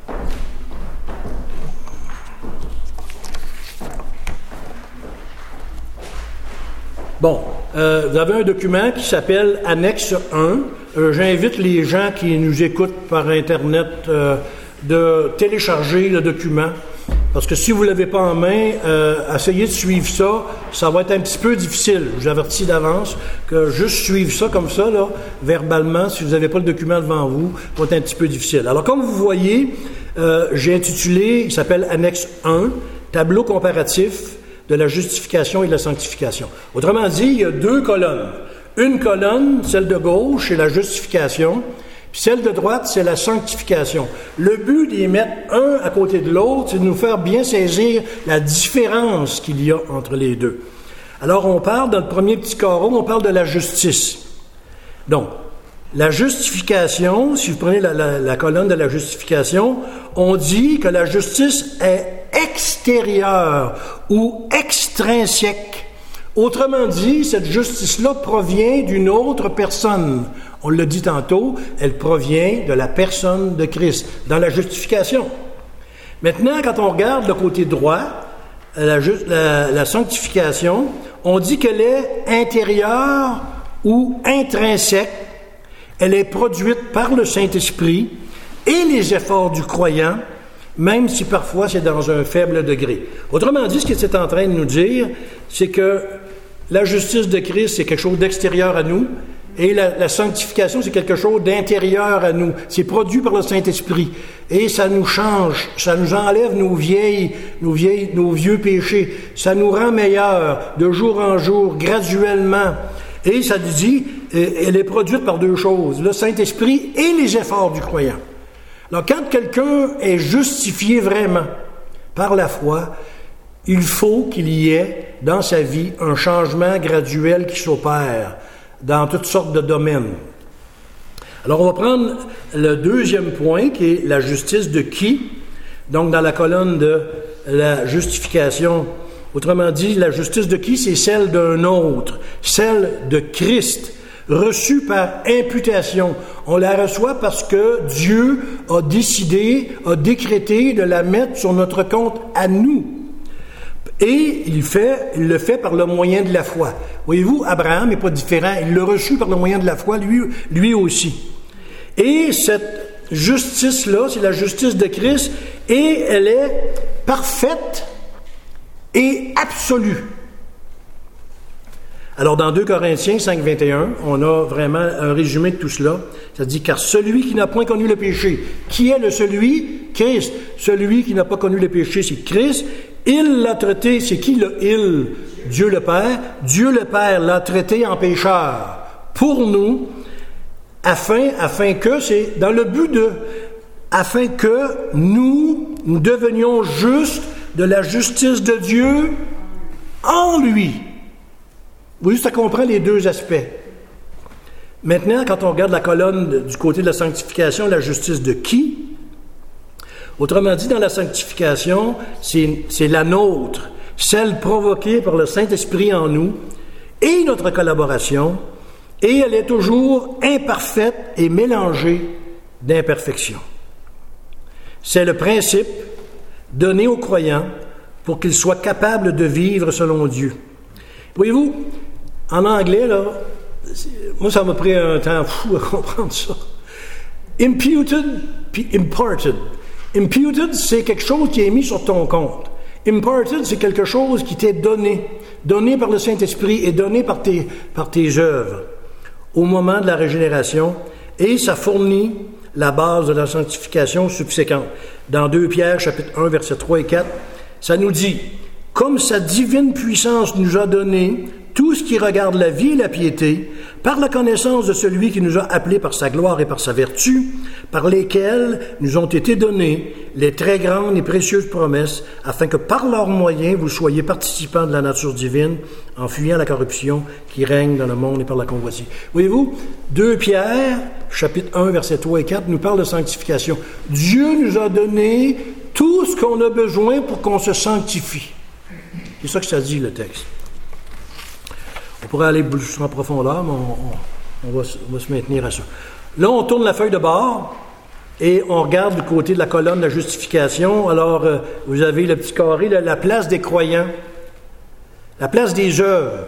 Bon, vous avez un document qui s'appelle Annexe 1. J'invite les gens qui nous écoutent par Internet de télécharger le document. Parce que si vous ne l'avez pas en main, essayez de suivre ça. Ça va être un petit peu difficile. Je vous avertis d'avance que juste suivre ça comme ça, là, verbalement, si vous n'avez pas le document devant vous, ça va être un petit peu difficile. Alors, comme vous voyez, j'ai intitulé, il s'appelle Annexe 1, Tableau comparatif de la justification et de la sanctification. Autrement dit, il y a deux colonnes. Une colonne, celle de gauche, c'est la justification, puis celle de droite, c'est la sanctification. Le but d'y mettre un à côté de l'autre, c'est de nous faire bien saisir la différence qu'il y a entre les deux. Alors, on parle, dans le premier petit carreau, on parle de la justice. Donc, La justification, si vous prenez la colonne de la justification, on dit que la justice est extérieure ou extrinsèque. Autrement dit, cette justice-là provient d'une autre personne. On l'a dit tantôt, elle provient de la personne de Christ, dans la justification. Maintenant, quand on regarde le côté droit, la sanctification, on dit qu'elle est intérieure ou intrinsèque. Elle est produite par le Saint-Esprit et les efforts du croyant, même si parfois c'est dans un faible degré. Autrement dit, ce que c'est en train de nous dire, c'est que la justice de Christ, c'est quelque chose d'extérieur à nous, et la sanctification, c'est quelque chose d'intérieur à nous. C'est produit par le Saint-Esprit. Et ça nous change, ça nous enlève nos vieux péchés. Ça nous rend meilleurs de jour en jour, graduellement. Et ça dit, elle est produite par deux choses, le Saint-Esprit et les efforts du croyant. Alors, quand quelqu'un est justifié vraiment par la foi, il faut qu'il y ait dans sa vie un changement graduel qui s'opère dans toutes sortes de domaines. Alors, on va prendre le deuxième point, qui est la justice de qui? Donc, dans la colonne de la justification, autrement dit, la justice de qui? C'est celle d'un autre, celle de Christ, reçue par imputation. On la reçoit parce que Dieu a décidé, a décrété de la mettre sur notre compte à nous. Et il le fait par le moyen de la foi. Voyez-vous, Abraham n'est pas différent. Il l'a reçu par le moyen de la foi, lui aussi. Et cette justice-là, c'est la justice de Christ, et elle est parfaite et absolue. Alors, dans 2 Corinthiens 5, 21, on a vraiment un résumé de tout cela. Ça dit, car celui qui n'a point connu le péché, qui est le celui? Christ. Celui qui n'a pas connu le péché, c'est Christ. Il l'a traité, c'est qui le il? Dieu le Père. Dieu le Père l'a traité en pécheur pour nous, afin que, c'est dans le but afin que nous devenions justes de la justice de Dieu en lui. Vous voyez, ça comprend les deux aspects. Maintenant, quand on regarde la colonne du côté de la sanctification, la justice de qui? Autrement dit, dans la sanctification, c'est la nôtre, celle provoquée par le Saint-Esprit en nous, et notre collaboration, et elle est toujours imparfaite et mélangée d'imperfections. C'est le principe donné aux croyants pour qu'ils soient capables de vivre selon Dieu. Voyez-vous, en anglais, là, moi, ça m'a pris un temps fou à comprendre ça. Imputed puis imparted. Imputed, c'est quelque chose qui est mis sur ton compte. Imparted, c'est quelque chose qui t'est donné par le Saint-Esprit et donné par tes œuvres au moment de la régénération, et ça fournit la base de la sanctification subséquente. Dans 2 Pierre, chapitre 1, versets 3 et 4, ça nous dit, « Comme sa divine puissance nous a donné tout ce qui regarde la vie et la piété, par la connaissance de celui qui nous a appelés par sa gloire et par sa vertu, par lesquels nous ont été données les très grandes et précieuses promesses, afin que par leurs moyens vous soyez participants de la nature divine, en fuyant la corruption qui règne dans le monde et par la convoitise. » Voyez-vous, 2 Pierre, chapitre 1, versets 3 et 4, nous parle de sanctification. Dieu nous a donné tout ce qu'on a besoin pour qu'on se sanctifie. C'est ça que ça dit, le texte. On pourrait aller plus en profondeur, mais on va se maintenir à ça. Là, on tourne la feuille de bord et on regarde du côté de la colonne de la justification. Alors, vous avez le petit carré, la place des croyants, la place des œuvres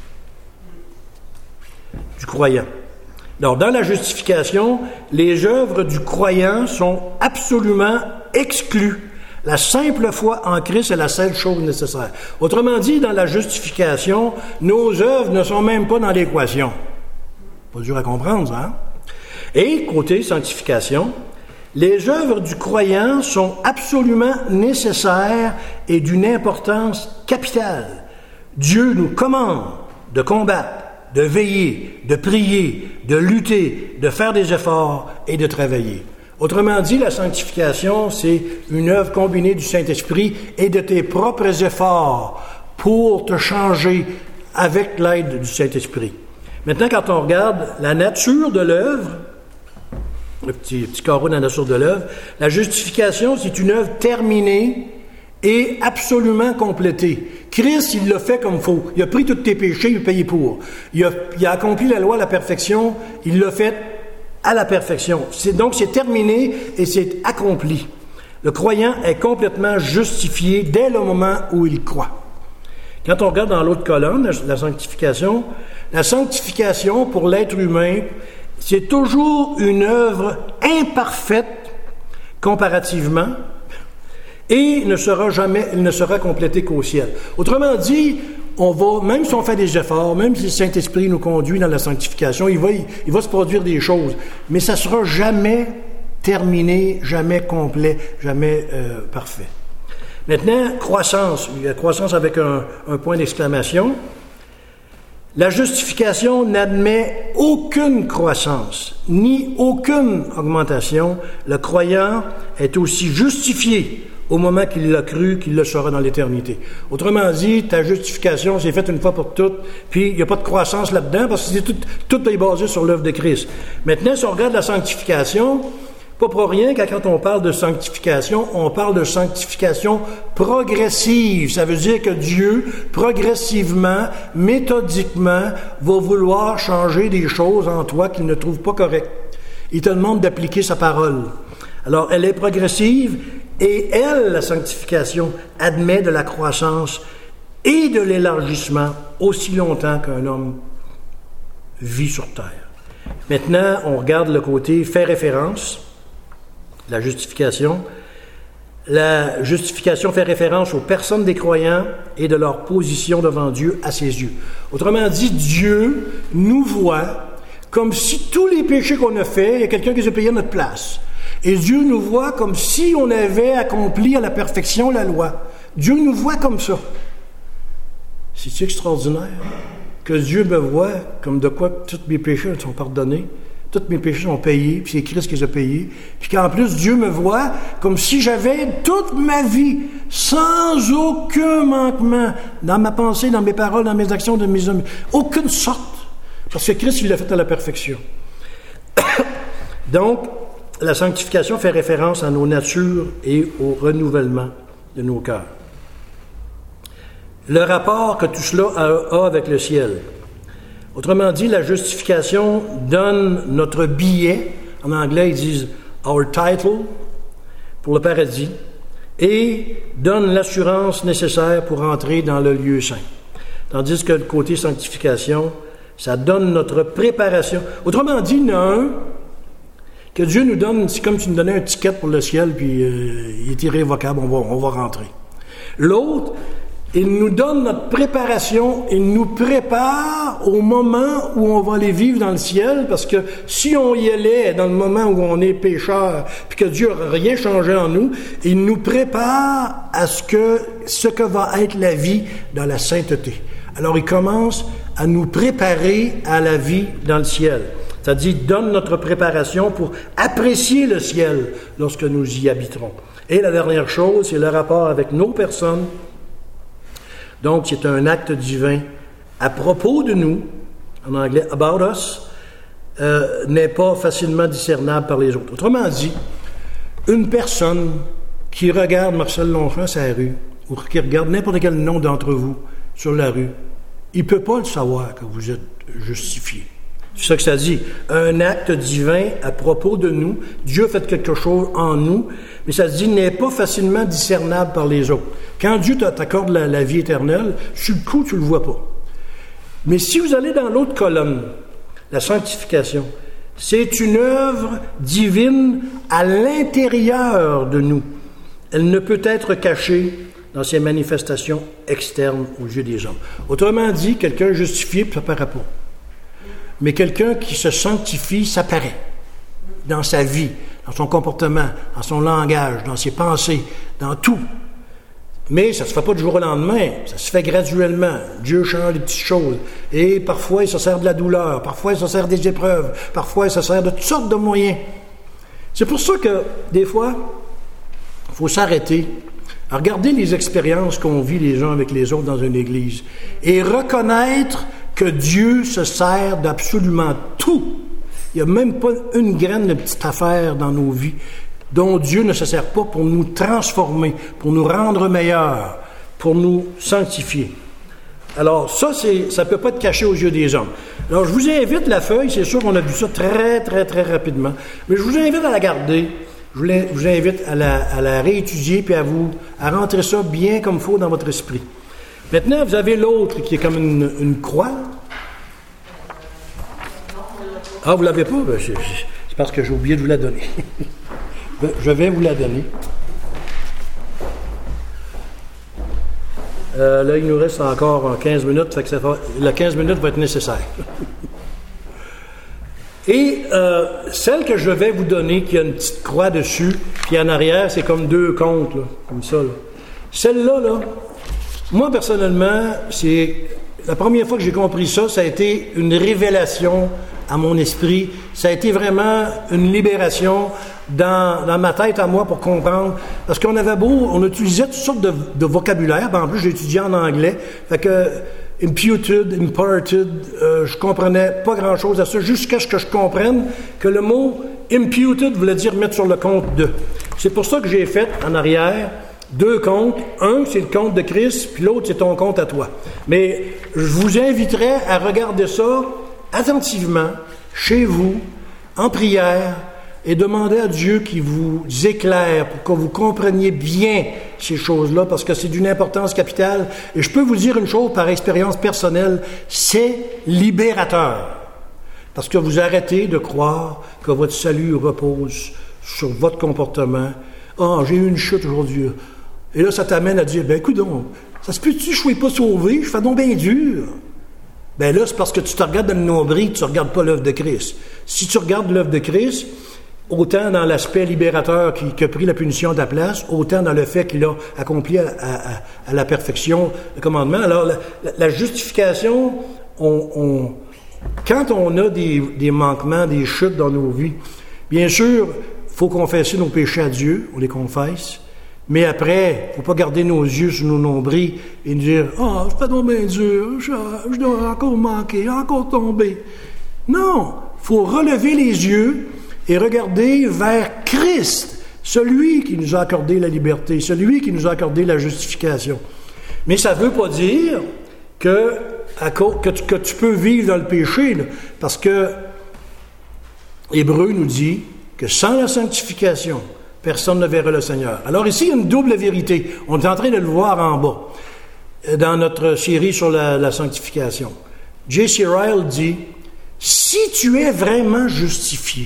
du croyant. Alors, dans la justification, les œuvres du croyant sont absolument exclues. La simple foi en Christ est la seule chose nécessaire. Autrement dit, dans la justification, nos œuvres ne sont même pas dans l'équation. Pas dur à comprendre, ça, hein? Et, côté sanctification, les œuvres du croyant sont absolument nécessaires et d'une importance capitale. Dieu nous commande de combattre, de veiller, de prier, de lutter, de faire des efforts et de travailler. Autrement dit, la sanctification, c'est une œuvre combinée du Saint-Esprit et de tes propres efforts pour te changer avec l'aide du Saint-Esprit. Maintenant, quand on regarde la nature de l'œuvre, le petit carreau de la nature de l'œuvre, la justification, c'est une œuvre terminée et absolument complétée. Christ, il l'a fait comme il faut. Il a pris tous tes péchés, il a payé pour. Il a accompli la loi à la perfection, il l'a fait à la perfection. Donc, c'est terminé et c'est accompli. Le croyant est complètement justifié dès le moment où il croit. Quand on regarde dans l'autre colonne, la sanctification pour l'être humain, c'est toujours une œuvre imparfaite comparativement et il ne sera complété qu'au ciel. Autrement dit, même si on fait des efforts, même si le Saint-Esprit nous conduit dans la sanctification, il va se produire des choses, mais ça ne sera jamais terminé, jamais complet, jamais parfait. Maintenant, croissance. Il y a croissance avec un point d'exclamation. La justification n'admet aucune croissance, ni aucune augmentation. Le croyant est aussi justifié au moment qu'il l'a cru, qu'il le sera dans l'éternité. Autrement dit, ta justification, c'est faite une fois pour toutes, puis il n'y a pas de croissance là-dedans, parce que tout est basé sur l'œuvre de Christ. Maintenant, si on regarde la sanctification, pas pour rien, quand on parle de sanctification, on parle de sanctification progressive. Ça veut dire que Dieu, progressivement, méthodiquement, va vouloir changer des choses en toi qu'il ne trouve pas correctes. Il te demande d'appliquer sa parole. Alors, elle est progressive et elle, la sanctification, admet de la croissance et de l'élargissement aussi longtemps qu'un homme vit sur terre. Maintenant, on regarde le côté fait référence. La justification. La justification fait référence aux personnes des croyants et de leur position devant Dieu à ses yeux. Autrement dit, Dieu nous voit comme si tous les péchés qu'on a faits, il y a quelqu'un qui les a payés à notre place. Et Dieu nous voit comme si on avait accompli à la perfection la loi. Dieu nous voit comme ça. C'est extraordinaire que Dieu me voit comme de quoi tous mes péchés sont pardonnés. Tous mes péchés sont payés, puis c'est Christ qui les a payés. Puis qu'en plus, Dieu me voit comme si j'avais toute ma vie, sans aucun manquement, dans ma pensée, dans mes paroles, dans mes actions, dans mes hommes, aucune sorte. Parce que Christ, il l'a fait à la perfection. Donc, la sanctification fait référence à nos natures et au renouvellement de nos cœurs. Le rapport que tout cela a avec le ciel. Autrement dit, la justification donne notre billet, en anglais ils disent « our title » pour le paradis, et donne l'assurance nécessaire pour entrer dans le lieu saint. Tandis que le côté sanctification, ça donne notre préparation. Autrement dit, il y en a un que Dieu nous donne, c'est comme si tu nous donnais un ticket pour le ciel, puis il est irrévocable, on va rentrer. L'autre, il nous donne notre préparation, il nous prépare au moment où on va aller vivre dans le ciel, parce que si on y allait dans le moment où on est pécheur, puis que Dieu n'a rien changé en nous, il nous prépare à ce que va être la vie dans la sainteté. Alors il commence à nous préparer à la vie dans le ciel. C'est-à-dire, donne notre préparation pour apprécier le ciel lorsque nous y habiterons. Et la dernière chose, c'est le rapport avec nos personnes. Donc, c'est un acte divin à propos de nous, en anglais, about us, n'est pas facilement discernable par les autres. Autrement dit, une personne qui regarde Marcel Longchamp sur la rue, ou qui regarde n'importe quel nom d'entre vous sur la rue, il ne peut pas le savoir que vous êtes justifié. C'est ça que ça dit. Un acte divin à propos de nous. Dieu fait quelque chose en nous, mais ça se dit n'est pas facilement discernable par les autres. Quand Dieu t'accorde la vie éternelle, sur le coup, tu ne le vois pas. Mais si vous allez dans l'autre colonne, la sanctification, c'est une œuvre divine à l'intérieur de nous. Elle ne peut être cachée dans ses manifestations externes aux yeux des hommes. Autrement dit, quelqu'un justifié, ça ne paraît pas. Mais quelqu'un qui se sanctifie, ça paraît dans sa vie, dans son comportement, dans son langage, dans ses pensées, dans tout. Mais ça ne se fait pas du jour au lendemain, ça se fait graduellement. Dieu change les petites choses. Et parfois, il se sert de la douleur, parfois, il se sert des épreuves, parfois, il se sert de toutes sortes de moyens. C'est pour ça que, des fois, il faut s'arrêter, à regarder les expériences qu'on vit les uns avec les autres dans une église et reconnaître que Dieu se sert d'absolument tout. Il n'y a même pas une graine de petite affaire dans nos vies dont Dieu ne se sert pas pour nous transformer, pour nous rendre meilleurs, pour nous sanctifier. Alors ça ne peut pas être caché aux yeux des hommes. Alors je vous invite, la feuille, c'est sûr qu'on a vu ça très, très, très rapidement, mais je vous invite à la garder, je vous invite à la réétudier, puis à rentrer ça bien comme il faut dans votre esprit. Maintenant, vous avez l'autre qui est comme une croix. Ah, vous ne l'avez pas? Ben, c'est parce que j'ai oublié de vous la donner. Je vais vous la donner. Là, il nous reste encore 15 minutes, fait que le 15 minutes va être nécessaire. Et celle que je vais vous donner, qui a une petite croix dessus, puis en arrière, c'est comme deux comptes, là, comme ça. Là. Celle-là, là, moi, personnellement, c'est la première fois que j'ai compris ça, ça a été une révélation à mon esprit. Ça a été vraiment une libération dans ma tête à moi pour comprendre. Parce qu'on avait on utilisait toutes sortes de vocabulaire. En plus, j'ai étudié en anglais. Fait que imputed, imparted, je comprenais pas grand-chose à ça, jusqu'à ce que je comprenne que le mot imputed voulait dire mettre sur le compte de. C'est pour ça que j'ai fait en arrière deux comptes. Un, c'est le compte de Christ, puis l'autre, c'est ton compte à toi. Mais je vous inviterais à regarder ça attentivement, chez vous, en prière, et demander à Dieu qu'il vous éclaire pour que vous compreniez bien ces choses-là, parce que c'est d'une importance capitale. Et je peux vous dire une chose par expérience personnelle, c'est libérateur. Parce que vous arrêtez de croire que votre salut repose sur votre comportement. « Ah, j'ai eu une chute aujourd'hui. » Et là, ça t'amène à dire, « Ben, coudonc, ça se peut-tu que je ne sois pas sauvé? Je fais donc bien dur. » Ben là, c'est parce que tu te regardes dans le nombril, tu ne regardes pas l'œuvre de Christ. Si tu regardes l'œuvre de Christ, autant dans l'aspect libérateur qui a pris la punition à ta place, autant dans le fait qu'il a accompli à la perfection le commandement. Alors, la justification, quand on a des manquements, des chutes dans nos vies, bien sûr, il faut confesser nos péchés à Dieu, on les confesse. Mais après, il ne faut pas garder nos yeux sur nos nombrils et nous dire « Ah, c'est pas donc bien dur, je dois encore manquer, encore tomber. » Non, il faut relever les yeux et regarder vers Christ, celui qui nous a accordé la liberté, celui qui nous a accordé la justification. Mais ça ne veut pas dire que tu peux vivre dans le péché, là, parce que Hébreu nous dit que sans la sanctification, personne ne verra le Seigneur. Alors ici, il y a une double vérité. On est en train de le voir en bas, dans notre série sur la sanctification. J.C. Ryle dit, si tu es vraiment justifié,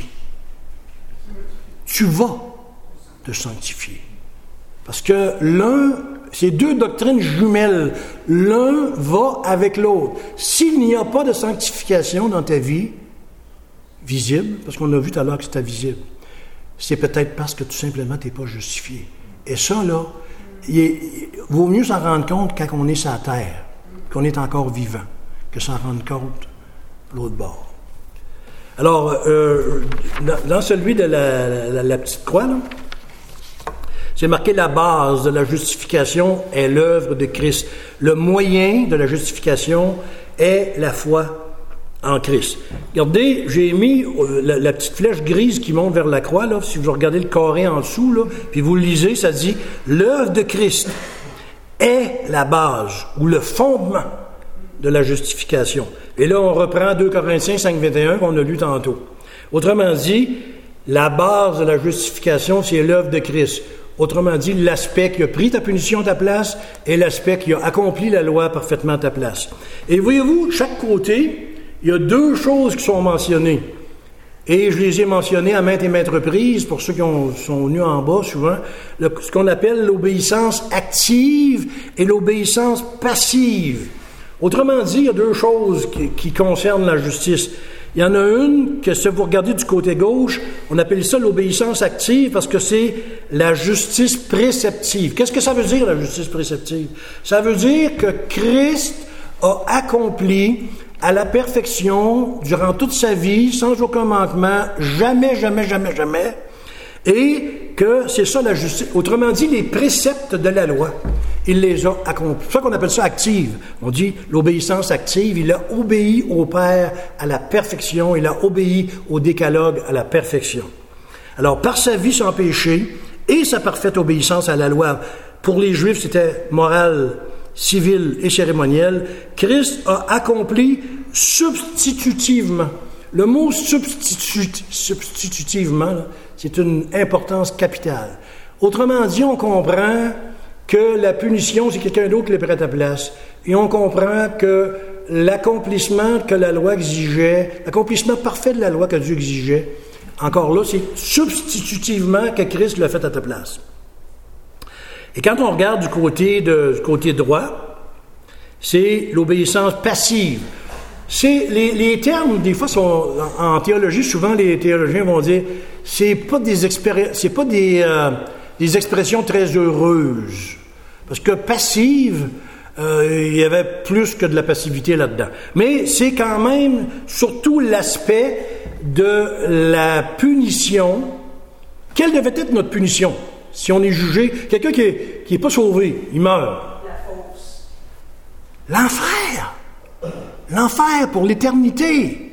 tu vas te sanctifier. Parce que c'est deux doctrines jumelles. L'un va avec l'autre. S'il n'y a pas de sanctification dans ta vie, visible, parce qu'on a vu tout à l'heure que c'était visible, c'est peut-être parce que tout simplement, tu n'es pas justifié. Et ça, là, vaut mieux s'en rendre compte quand on est sur la terre, qu'on est encore vivant, que s'en rendre compte l'autre bord. Alors, dans celui de la petite croix, là, c'est marqué la base de la justification est l'œuvre de Christ. Le moyen de la justification est la foi en Christ. Regardez, j'ai mis la petite flèche grise qui monte vers la croix, là, si vous regardez le carré en dessous, là, puis vous le lisez, ça dit « L'œuvre de Christ est la base ou le fondement de la justification. » Et là, on reprend 2 Corinthiens 5,21 qu'on a lu tantôt. Autrement dit, la base de la justification, c'est l'œuvre de Christ. Autrement dit, l'aspect qui a pris ta punition à ta place et l'aspect qui a accompli la loi parfaitement à ta place. Et voyez-vous, chaque côté, il y a deux choses qui sont mentionnées. Et je les ai mentionnées à maintes et maintes reprises, pour ceux qui sont venus en bas souvent, ce qu'on appelle l'obéissance active et l'obéissance passive. Autrement dit, il y a deux choses qui concernent la justice. Il y en a une que si vous regardez du côté gauche, on appelle ça l'obéissance active parce que c'est la justice préceptive. Qu'est-ce que ça veut dire, la justice préceptive? Ça veut dire que Christ a accompli à la perfection, durant toute sa vie, sans aucun manquement, jamais, et que c'est ça la justice. Autrement dit, les préceptes de la loi. il les a accomplis. C'est ça qu'on appelle ça active. On dit l'obéissance active. Il a obéi au Père à la perfection. Il a obéi au décalogue à la perfection. Alors, par sa vie sans péché et sa parfaite obéissance à la loi, pour les Juifs, c'était morale, civile et cérémonielle, Christ a accompli substitutivement. Le mot substitutivement, là, c'est une importance capitale. Autrement dit, on comprend que la punition, c'est quelqu'un d'autre qui l'a pris à ta place. Et on comprend que l'accomplissement que la loi exigeait, l'accomplissement parfait de la loi que Dieu exigeait, encore là, c'est substitutivement que Christ l'a fait à ta place. Et quand on regarde du côté droit, c'est l'obéissance passive. C'est les termes, des fois, sont en théologie, souvent les théologiens vont dire, c'est pas des expressions très heureuses. Parce que passive, il y avait plus que de la passivité là-dedans. Mais c'est quand même surtout l'aspect de la punition. Quelle devait être notre punition? Si on est jugé, quelqu'un qui est pas sauvé, il meurt. La fausse. L'enfer! L'enfer pour l'éternité.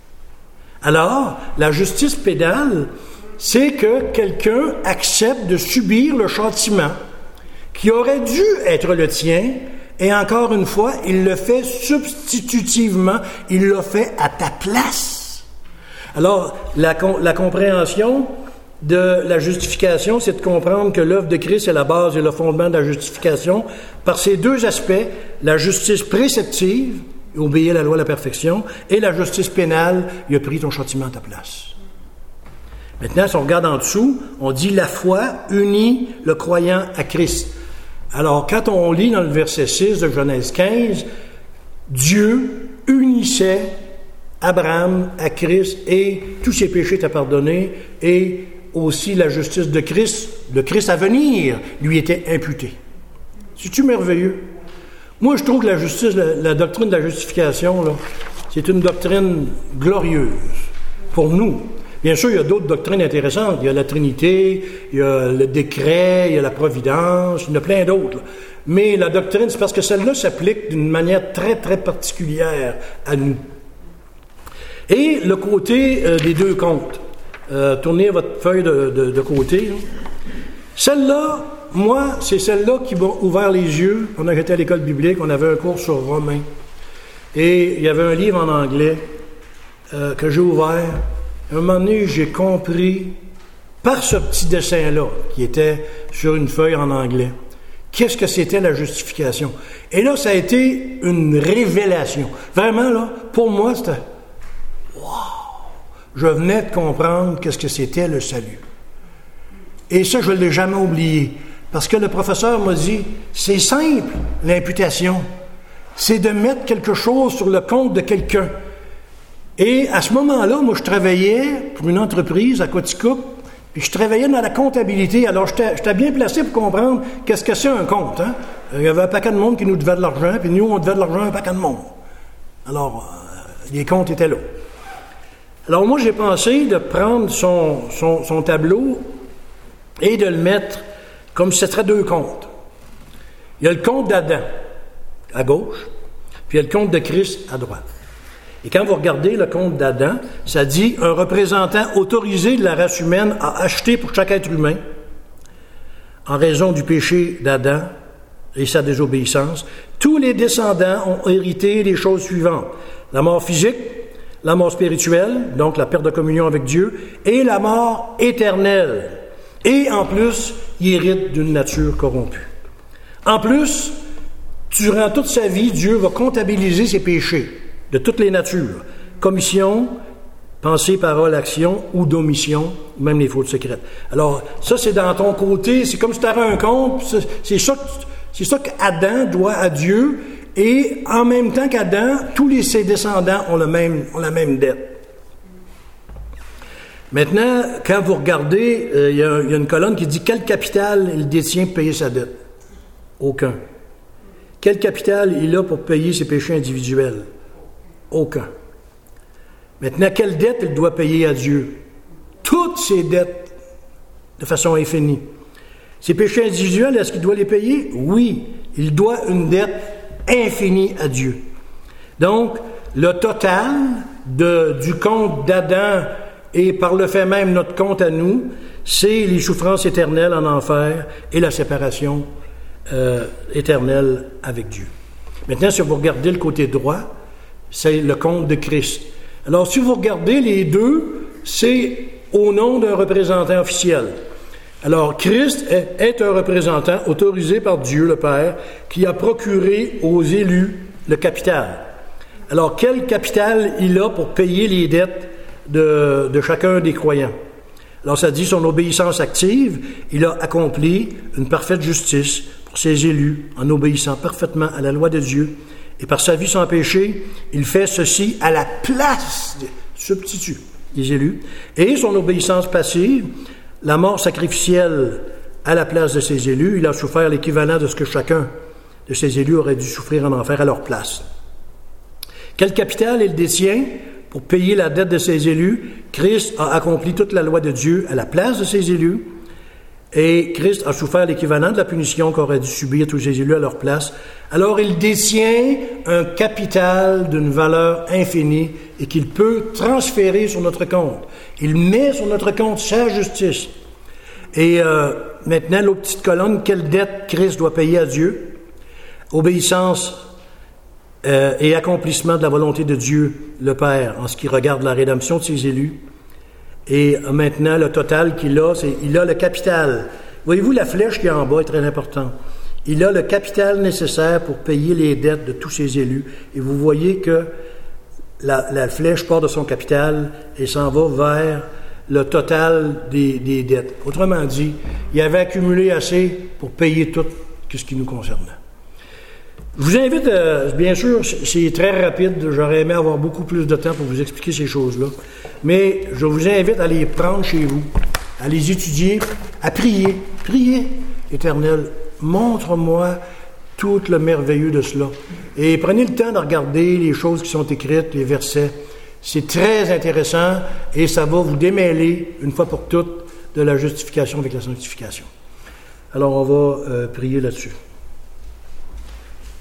Alors, la justice pénale, c'est que quelqu'un accepte de subir le châtiment qui aurait dû être le tien, et encore une fois, il le fait substitutivement, il l'a fait à ta place. Alors, la compréhension de la justification, c'est de comprendre que l'œuvre de Christ est la base et le fondement de la justification par ces deux aspects, la justice préceptive, obéir à la loi de la perfection, et la justice pénale, il a pris ton châtiment à ta place. Maintenant, si on regarde en dessous, on dit la foi unit le croyant à Christ. Alors, quand on lit dans le verset 6 de Genèse 15, Dieu unissait Abraham à Christ et tous ses péchés étaient pardonnés et aussi la justice de Christ, le Christ à venir, lui était imputée. C'est-tu merveilleux? Moi, je trouve que la justice, la doctrine de la justification, là, c'est une doctrine glorieuse pour nous. Bien sûr, il y a d'autres doctrines intéressantes. Il y a la Trinité, il y a le décret, il y a la providence, il y en a plein d'autres. Là. Mais la doctrine, c'est parce que celle-là s'applique d'une manière très, très particulière à nous. Et le côté des deux comptes. Tournez votre feuille de côté. Là. Celle-là, moi, c'est celle-là qui m'a ouvert les yeux. On a été à l'école biblique, on avait un cours sur Romains. Et il y avait un livre en anglais que j'ai ouvert. À un moment donné, j'ai compris, par ce petit dessin-là, qui était sur une feuille en anglais, qu'est-ce que c'était la justification. Et là, ça a été une révélation. Vraiment, là, pour moi, c'était... Wow! Je venais de comprendre qu'est-ce que c'était le salut. Et ça, je ne l'ai jamais oublié. Parce que le professeur m'a dit, c'est simple, l'imputation. C'est de mettre quelque chose sur le compte de quelqu'un. Et à ce moment-là, moi, je travaillais pour une entreprise à Coaticook, puis je travaillais dans la comptabilité. Alors, j'étais bien placé pour comprendre qu'est-ce que c'est un compte. Hein? Il y avait un paquet de monde qui nous devait de l'argent, puis nous, on devait de l'argent à un paquet de monde. Alors, les comptes étaient là. Alors, moi, j'ai pensé de prendre son tableau et de le mettre comme si ce serait deux comptes. Il y a le compte d'Adam, à gauche, puis il y a le compte de Christ, à droite. Et quand vous regardez le compte d'Adam, ça dit « Un représentant autorisé de la race humaine a acheté pour chaque être humain, en raison du péché d'Adam et sa désobéissance, tous les descendants ont hérité des choses suivantes. La mort physique, la mort spirituelle, donc la perte de communion avec Dieu, et la mort éternelle. Et en plus, il hérite d'une nature corrompue. En plus, durant toute sa vie, Dieu va comptabiliser ses péchés de toutes les natures. Commission, pensée, parole, action, ou d'omission, même les fautes secrètes. Alors, ça, c'est dans ton côté, c'est comme si tu avais un compte, c'est ça qu'Adam doit à Dieu, et en même temps qu'Adam, tous ses descendants ont la même dette. Maintenant, quand vous regardez, il y a une colonne qui dit « Quel capital il détient pour payer sa dette? » Aucun. Quel capital il a pour payer ses péchés individuels? Aucun. Maintenant, quelle dette il doit payer à Dieu? Toutes ses dettes de façon infinie. Ses péchés individuels, est-ce qu'il doit les payer? Oui, il doit une dette infinie à Dieu. Donc, le total du compte d'Adam et par le fait même notre compte à nous, c'est les souffrances éternelles en enfer et la séparation éternelle avec Dieu. Maintenant, si vous regardez le côté droit, c'est le compte de Christ. Alors, si vous regardez les deux, c'est au nom d'un représentant officiel. Alors, Christ est un représentant autorisé par Dieu le Père qui a procuré aux élus le capital. Alors, quel capital il a pour payer les dettes de chacun des croyants? Alors, ça dit son obéissance active, il a accompli une parfaite justice pour ses élus en obéissant parfaitement à la loi de Dieu. Et par sa vie sans péché, il fait ceci à la place, substitut des élus. Et son obéissance passive, la mort sacrificielle à la place de ses élus, il a souffert l'équivalent de ce que chacun de ses élus aurait dû souffrir en enfer à leur place. Quel capital il détient pour payer la dette de ses élus? Christ a accompli toute la loi de Dieu à la place de ses élus. Et Christ a souffert l'équivalent de la punition qu'auraient dû subir tous ses élus à leur place. Alors il détient un capital d'une valeur infinie et qu'il peut transférer sur notre compte. Il met sur notre compte sa justice. Et maintenant, l'autre petite colonne, quelle dette Christ doit payer à Dieu? Obéissance et accomplissement de la volonté de Dieu, le Père, en ce qui regarde la rédemption de ses élus. Et maintenant, le total qu'il a, il a le capital. Voyez-vous, la flèche qui est en bas est très importante. Il a le capital nécessaire pour payer les dettes de tous ses élus. Et vous voyez que la flèche part de son capital et s'en va vers le total des dettes. Autrement dit, il avait accumulé assez pour payer tout ce qui nous concernait. Je vous invite, bien sûr, c'est très rapide, j'aurais aimé avoir beaucoup plus de temps pour vous expliquer ces choses-là, mais je vous invite à les prendre chez vous, à les étudier, à prier. Priez, Éternel, montre-moi tout le merveilleux de cela. Et prenez le temps de regarder les choses qui sont écrites, les versets. C'est très intéressant et ça va vous démêler, une fois pour toutes, de la justification avec la sanctification. Alors, on va prier là-dessus.